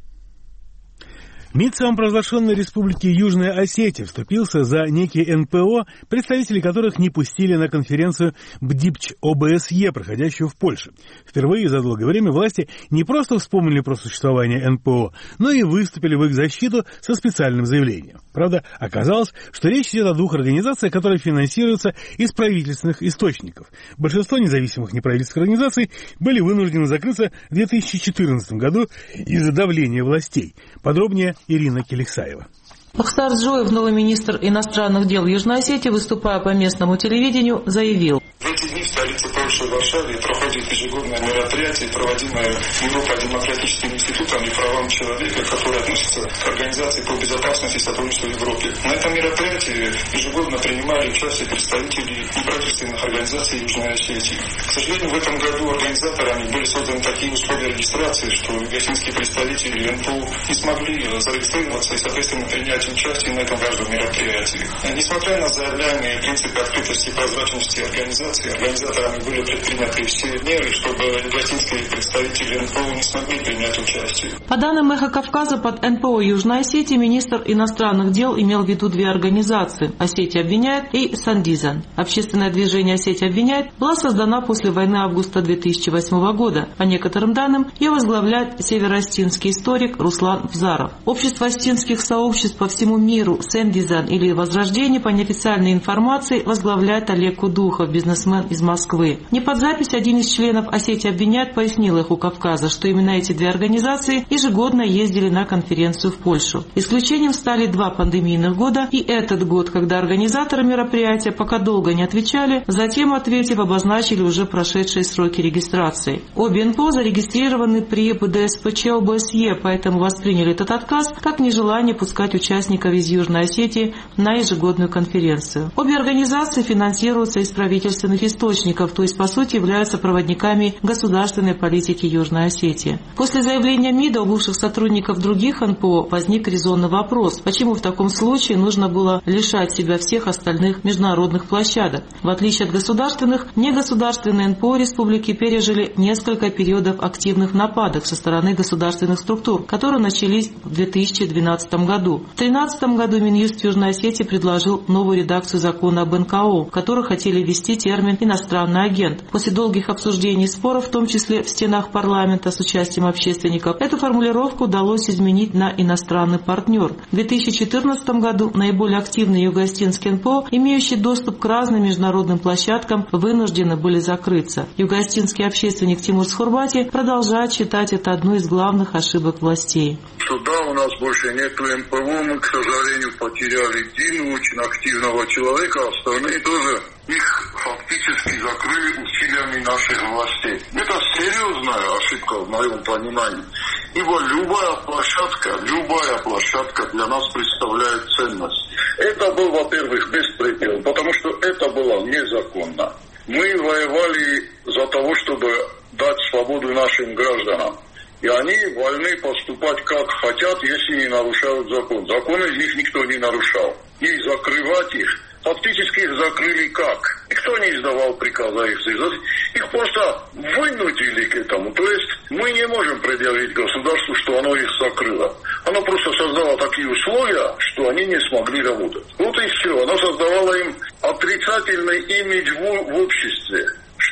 МИД самопровозглашенной республики Южная Осетия вступился за некий эн пэ о, представители которых не пустили на конференцию БДИПЧ о бэ эс е, проходящую в Польше. Впервые за долгое время власти не просто вспомнили про существование эн пэ о, но и выступили в их защиту со специальным заявлением. Правда, оказалось, что речь идет о двух организациях, которые финансируются из правительственных источников. Большинство независимых неправительственных организаций были вынуждены закрыться в две тысячи четырнадцатом году из-за давления властей. Подробнее Ирина Келексаева. Бахтар Джоев, новый министр иностранных дел Южной Осетии, выступая по местному телевидению, заявил: в эти дни в столице Польши, в Варшаве, проходит ежегодное мероприятие, проводимое Европой демократическим институтом и правам человека, которое относится к Организации по безопасности и сотрудничеству в Европе. На этом мероприятии ежегодно принимали участие представители неправительственных организаций Южной Осетии. К сожалению, в этом году организаторами были созданы такие условия регистрации, что гостинские представители эн пэ о не смогли зарегистрироваться и, соответственно, принять участие на этом важном мероприятии. Несмотря на заявляемые принципы открытости и прозрачности организации, организаторами были предприняты все меры, чтобы гостинские представители эн пэ о не смогли принять участие. По данным «Эхо Кавказа», под эн пэ о Южной Осетии министр иностранных дел имел в виду две организации – «Осетия обвиняет» и «Сандизан». Общественное движение «Осетия обвиняет» была создана после войны августа две тысячи восьмого года. По некоторым данным, ее возглавляет североостинский историк Руслан Взаров. Общество остинских сообществ по всему миру «Сандизан» или «Возрождение» по неофициальной информации возглавляет Олег Кудухов, бизнесмен из Москвы. Не под запись один из членов «Осетия обвиняет» пояснил «Эху Кавказа», что именно эти две организации ежегодно ездили на конференцию в Польшу. Исключением стали два пандемийных года и этот год, когда организаторы мероприятия пока долго не отвечали, затем, ответив, обозначили уже прошедшие сроки регистрации. Обе эн пэ о зарегистрированы при бэ дэ эс пэ че о бэ эс е, поэтому восприняли этот отказ как нежелание пускать участников из Южной Осетии на ежегодную конференцию. Обе организации финансируются из правительственных источников, то есть по сути являются проводниками государственной политики Южной Осетии. После заявления МИДа у бывших сотрудников других эн пэ о возник резонный вопрос, почему в таком случае нужно было лишать себя всех остальных международных площадок. В отличие от государственных, негосударственные эн пэ о республики пережили несколько периодов активных нападок со стороны государственных структур, которые начались в две тысячи двенадцатом году. В две тысячи тринадцатом году Минюст Южной Осетии предложил новую редакцию закона об эн ка о, в которой хотели ввести термин «иностранный агент». После долгих обсуждений и споров, в том числе в стенах парламента с участием общественников, эту формулировку удалось изменить на «иностранный партнер». В две тысячи четырнадцатом году наиболее активные юго-остинские эн пэ о, имеющие доступ к разным международным площадкам, вынуждены были закрыться. Юго-остинский общественник Тимур Схурбати продолжает считать это одной из главных ошибок властей. Сюда у нас больше нету эн пэ о, мы, к сожалению, потеряли Дину, очень активного человека, остальные тоже их фактически закрыли усилиями наших властей. Это серьезная ошибка в моем понимании, ибо любая площадка, любая площадка для нас представляет ценность. Это был, во-первых, беспредел, потому что это было незаконно. Мы воевали за того, чтобы дать свободу нашим гражданам. И они вольны поступать как хотят, если не нарушают закон. Закон из них никто не нарушал. И закрывать их, фактически их закрыли как? Никто не издавал приказа их связать. Их просто вынудили к этому. То есть мы не можем предъявить государству, что оно их закрыло. Оно просто создало такие условия, что они не смогли работать. Вот и все. Оно создавало им отрицательный имидж в, в обществе.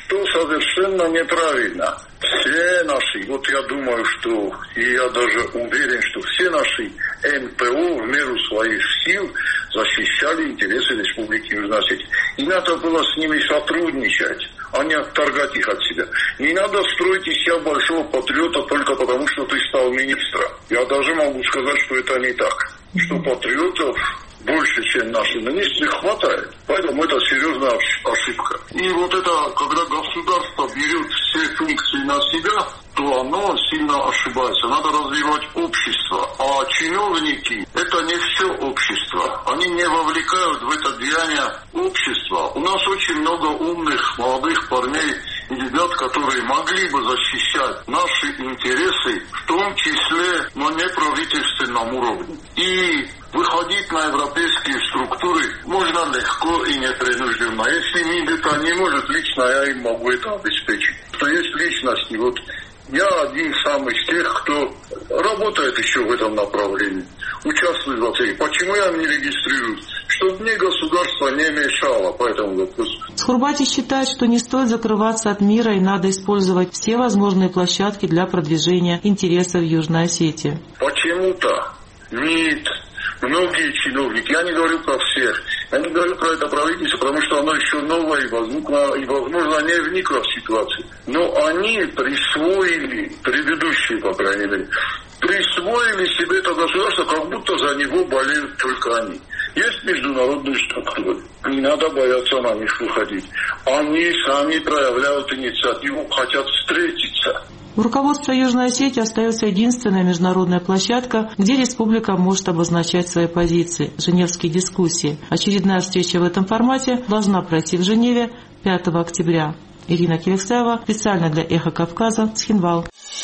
что совершенно неправильно. Все наши, вот я думаю, что, и я даже уверен, что все наши эн пэ о в меру своих сил защищали интересы Республики Южная Осетия. И надо было с ними сотрудничать, а не отторгать их от себя. Не надо строить из себя большого патриота только потому, что ты стал министром. Я даже могу сказать, что это не так. Что патриотов больше, чем наши министры, хватает. Поэтому это серьезная ошибка. И вот это, когда государство берет все функции на себя, то оно сильно ошибается. Надо развивать общество. А чиновники – это не все общество. Они не вовлекают в это деяние общества. У нас очень много умных молодых парней и ребят, которые могли бы защищать наши интересы, в том числе на неправительственном уровне. И выходить на европейские структуры можно легко и непринужденно. Если МИД это не может, лично я им могу это обеспечить. Что есть личности. Вот я один сам из тех, кто работает еще в этом направлении, участвует в этом. Почему я не регистрируюсь? Чтобы мне государство не мешало по этому вопросу. Схурбати считает, что не стоит закрываться от мира и надо использовать все возможные площадки для продвижения интересов Южной Осетии. Почему-то МИД, многие чиновники, я не говорю про всех, я не говорю про это правительство, потому что оно еще новое и, возможно, и, возможно, не вникло в ситуацию. Но они присвоили, предыдущие, по крайней мере, присвоили себе это государство, как будто за него болеют только они. Есть международные структуры, не надо бояться на них выходить. Они сами проявляют инициативу, хотят встретиться. В руководстве Южной Осетии остается единственная международная площадка, где республика может обозначать свои позиции – Женевские дискуссии. Очередная встреча в этом формате должна пройти в Женеве пятого октября. Ирина Кивексаева, специально для «Эхо Кавказа», Цхинвал.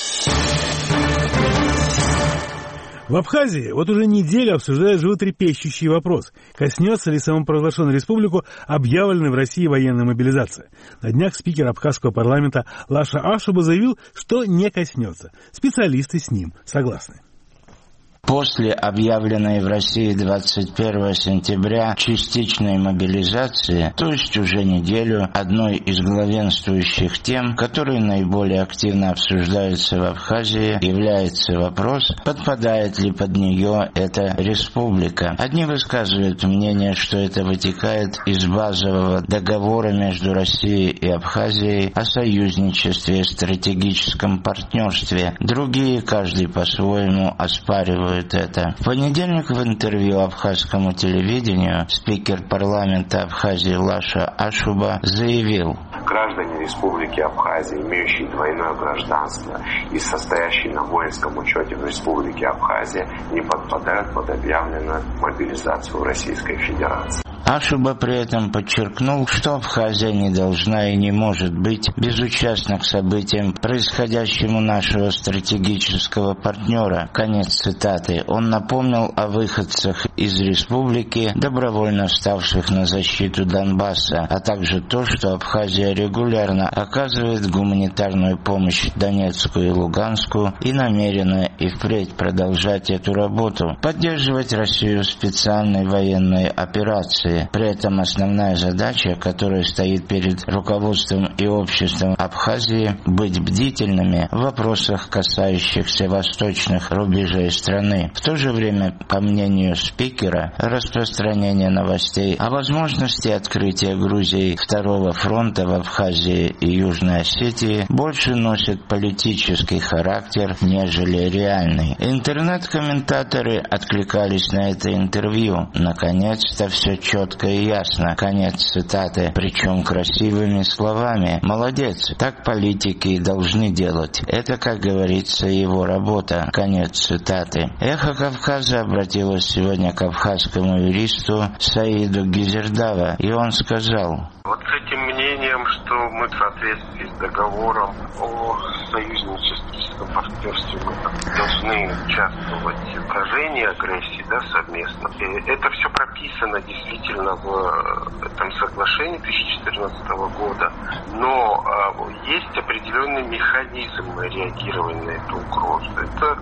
В Абхазии вот уже неделю обсуждают животрепещущий вопрос, коснется ли самопровозглашенную республику объявленной в России военной мобилизации. На днях спикер абхазского парламента Лаша Ашуба заявил, что не коснется. Специалисты с ним согласны. После объявленной в России двадцать первого сентября частичной мобилизации, то есть уже неделю, одной из главенствующих тем, которые наиболее активно обсуждаются в Абхазии, является вопрос, подпадает ли под нее эта республика. Одни высказывают мнение, что это вытекает из базового договора между Россией и Абхазией о союзничестве и стратегическом партнерстве. Другие, каждый по-своему, оспаривают это. В понедельник в интервью абхазскому телевидению спикер парламента Абхазии Лаша Ашуба заявил: граждане Республики Абхазия, имеющие двойное гражданство и состоящие на воинском учете в Республике Абхазия, не подпадают под объявленную мобилизацию в Российской Федерации. Ашуба при этом подчеркнул, что Абхазия не должна и не может быть безучастна к событиям, происходящим у нашего стратегического партнера. Конец цитаты. Он напомнил о выходцах из республики, добровольно вставших на защиту Донбасса, а также то, что Абхазия регулярно оказывает гуманитарную помощь Донецку и Луганску и намерена и впредь продолжать эту работу, поддерживать Россию в специальной военной операции. При этом основная задача, которая стоит перед руководством и обществом Абхазии, быть бдительными в вопросах, касающихся восточных рубежей страны. В то же время, по мнению спикера, распространение новостей о возможности открытия Грузии второго фронта в Абхазии и Южной Осетии больше носит политический характер, нежели реальный. Интернет-комментаторы откликались на это интервью. Наконец-то все четко и ясно. Конец цитаты. Причем красивыми словами. Молодец. Так политики и должны делать. Это, как говорится, его работа. Конец цитаты. Эхо Кавказа обратилось сегодня к абхазскому юристу Саиду Гизердава, и он сказал: вот с этим мнением, что мы в соответствии с договором о союзничестве, в партнерстве, мы должны участвовать в поражении агрессии, да, совместно. И это все прописано действительно в этом соглашении две тысячи четырнадцатого года, но а, есть определенный механизм реагирования на эту угрозу. Это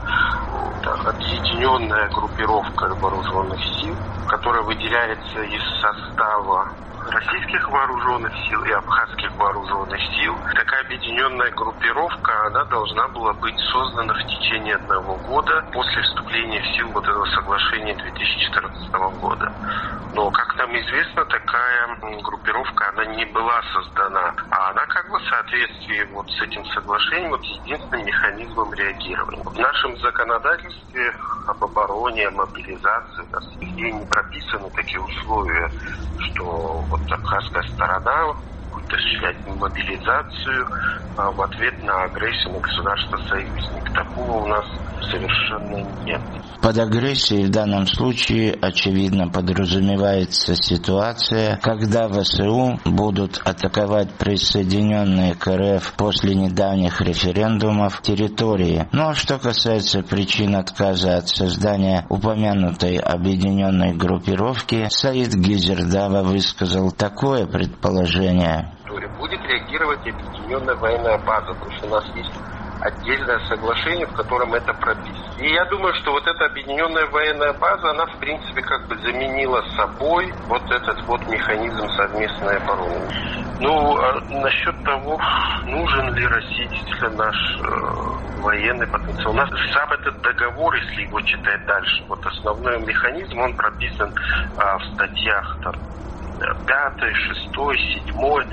да, объединенная группировка вооруженных сил, которая выделяется из состава российских вооруженных сил и абхазских вооруженных сил. Такая объединенная группировка, она должна была быть создана в течение одного года после вступления в силу вот этого соглашения две тысячи четырнадцатого года. Но, как нам известно, такая группировка, она не была создана, а она как бы в соответствии вот с этим соглашением вот единственным механизмом реагирования. В нашем законодательстве об обороне, о мобилизации, у нас нигде не прописаны такие условия, что вот абхазская сторона будет осуществлять мобилизацию а, в ответ на агрессию на государство-союзник. Такого у нас совершенно нет. Под агрессией в данном случае, очевидно, подразумевается ситуация, когда ВСУ будут атаковать присоединенные к РФ после недавних референдумов территории. Ну а что касается причин отказа от создания упомянутой объединенной группировки, Саид Гизердава высказал такое предположение. Будет реагировать объединенная военная база, потому что у нас есть отдельное соглашение, в котором это прописано. И я думаю, что вот эта объединенная военная база, она в принципе как бы заменила собой вот этот вот механизм совместной обороны. Ну, а насчет того, нужен ли России действительно наш э, военный потенциал. У нас сам этот договор, если его читать дальше, вот основной механизм, он прописан а, в статьях там пятый, шестой, седьмой,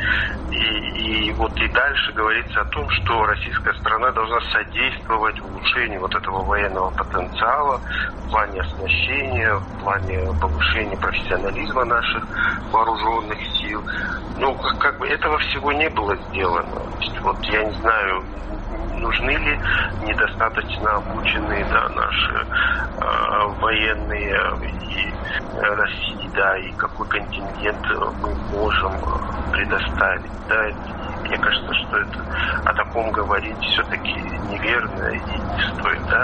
и, и вот и дальше говорится о том, что российская сторона должна содействовать улучшению вот этого военного потенциала в плане оснащения, в плане повышения профессионализма наших вооруженных сил. Ну, как, как бы этого всего не было сделано. То есть, вот я не знаю, нужны ли недостаточно обученные, да, наши э, военные и России, да, и какой контингент мы можем предоставить, да. Мне кажется, что это о таком говорить все-таки неверно и не стоит, да,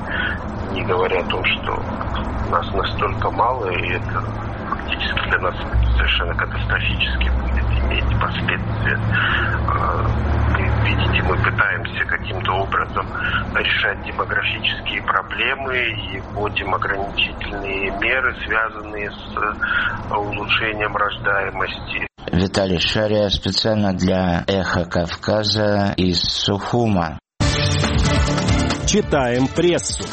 и не говоря о том, что нас настолько мало, и это фактически для нас совершенно катастрофически будет иметь последствия. Видите, мы пытаемся каким-то образом решать демографические проблемы и вводим ограничительные меры, связанные с улучшением рождаемости. Виталий Шария специально для «Эхо Кавказа» из Сухума. Читаем прессу.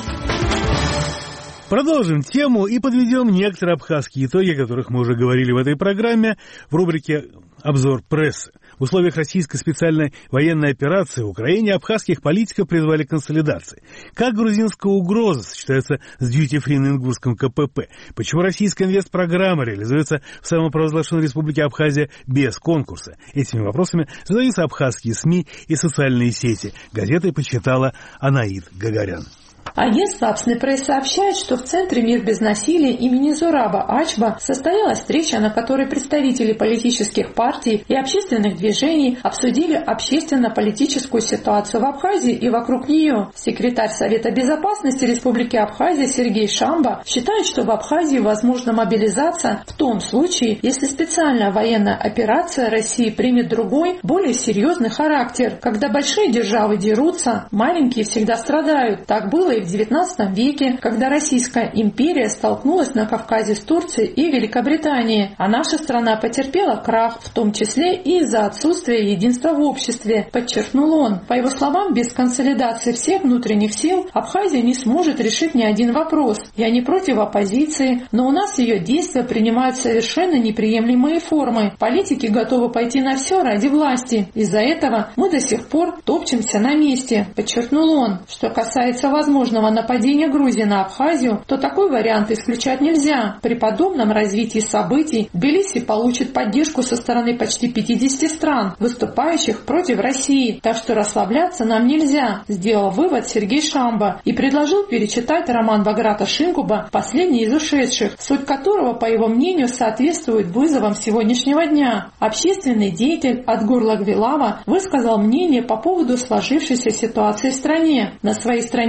Продолжим тему и подведем некоторые абхазские итоги, о которых мы уже говорили в этой программе, в рубрике «Обзор прессы». В условиях российской специальной военной операции в Украине абхазских политиков призвали к консолидации. Как грузинская угроза сочетается с дьюти-фри на ингушском ка пэ пэ? Почему российская инвестпрограмма реализуется в самопровозглашенной республике Абхазия без конкурса? Этими вопросами задаются абхазские СМИ и социальные сети. Газетой почитала Анаид Гагарян. Агентство Абсны Пресс сообщает, что в Центре «Мир без насилия» имени Зураба Ачба состоялась встреча, на которой представители политических партий и общественных движений обсудили общественно-политическую ситуацию в Абхазии и вокруг нее. Секретарь Совета безопасности Республики Абхазия Сергей Шамба считает, что в Абхазии возможна мобилизация в том случае, если специальная военная операция России примет другой, более серьезный характер. Когда большие державы дерутся, маленькие всегда страдают. Так было и в девятнадцатом веке, когда Российская империя столкнулась на Кавказе с Турцией и Великобританией, а наша страна потерпела крах, в том числе и из-за отсутствия единства в обществе, подчеркнул он. По его словам, без консолидации всех внутренних сил Абхазия не сможет решить ни один вопрос. Я не против оппозиции, но у нас ее действия принимают совершенно неприемлемые формы. Политики готовы пойти на все ради власти. Из-за этого мы до сих пор топчемся на месте, подчеркнул он. Что касается возможности нападения Грузии на Абхазию, то такой вариант исключать нельзя. При подобном развитии событий Тбилиси получит поддержку со стороны почти пятидесяти стран, выступающих против России. Так что расслабляться нам нельзя, сделал вывод Сергей Шамба и предложил перечитать роман Баграта Шинкуба «Последний из ушедших», суть которого, по его мнению, соответствует вызовам сегодняшнего дня. Общественный деятель Адгур Лагвилава высказал мнение по поводу сложившейся ситуации в стране. На своей странице Facebook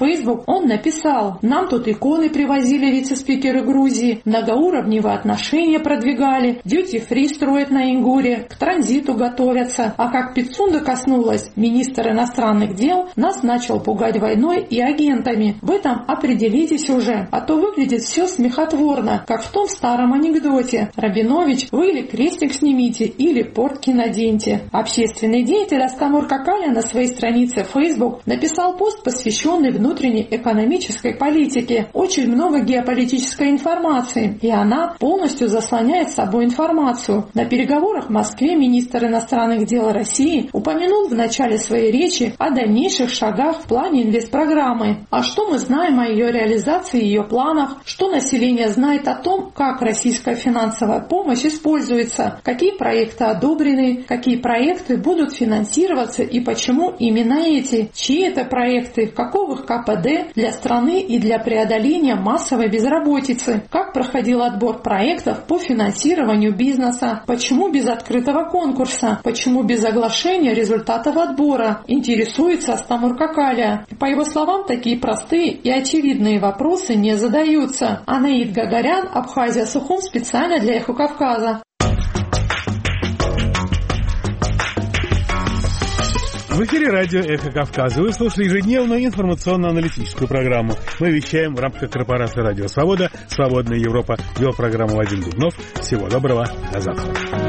Facebook он написал: «Нам тут иконы привозили вице-спикеры Грузии, многоуровневые отношения продвигали, дьюти-фри строят на Ингуре, к транзиту готовятся. А как Пицунда коснулась, министр иностранных дел нас начал пугать войной и агентами. Вы там определитесь уже, а то выглядит все смехотворно, как в том старом анекдоте. Рабинович, вы или крестик снимите, или портки наденьте». Общественный деятель Астамур Какаля на своей странице Facebook написал пост, посвященный внутренней экономической политике. Очень много геополитической информации, и она полностью заслоняет собой информацию. На переговорах в Москве министр иностранных дел России упомянул в начале своей речи о дальнейших шагах в плане инвестпрограммы. А что мы знаем о ее реализации и ее планах? Что население знает о том, как российская финансовая помощь используется, какие проекты одобрены, какие проекты будут финансироваться и почему именно эти, чьи это проекты, каков их ка пэ дэ для страны и для преодоления массовой безработицы, как проходил отбор проектов по финансированию бизнеса, почему без открытого конкурса, почему без оглашения результатов отбора, интересуется Астамур Какаля. По его словам, такие простые и очевидные вопросы не задаются. Анаид Гагарян, Абхазия, Сухум, специально для Эхо Кавказа. В эфире радио «Эхо Кавказа». Вы слушали ежедневную информационно-аналитическую программу. Мы вещаем в рамках корпорации «Радио Свобода». «Свободная Европа». Вел программу Вадим Дубнов. Всего доброго. До завтра.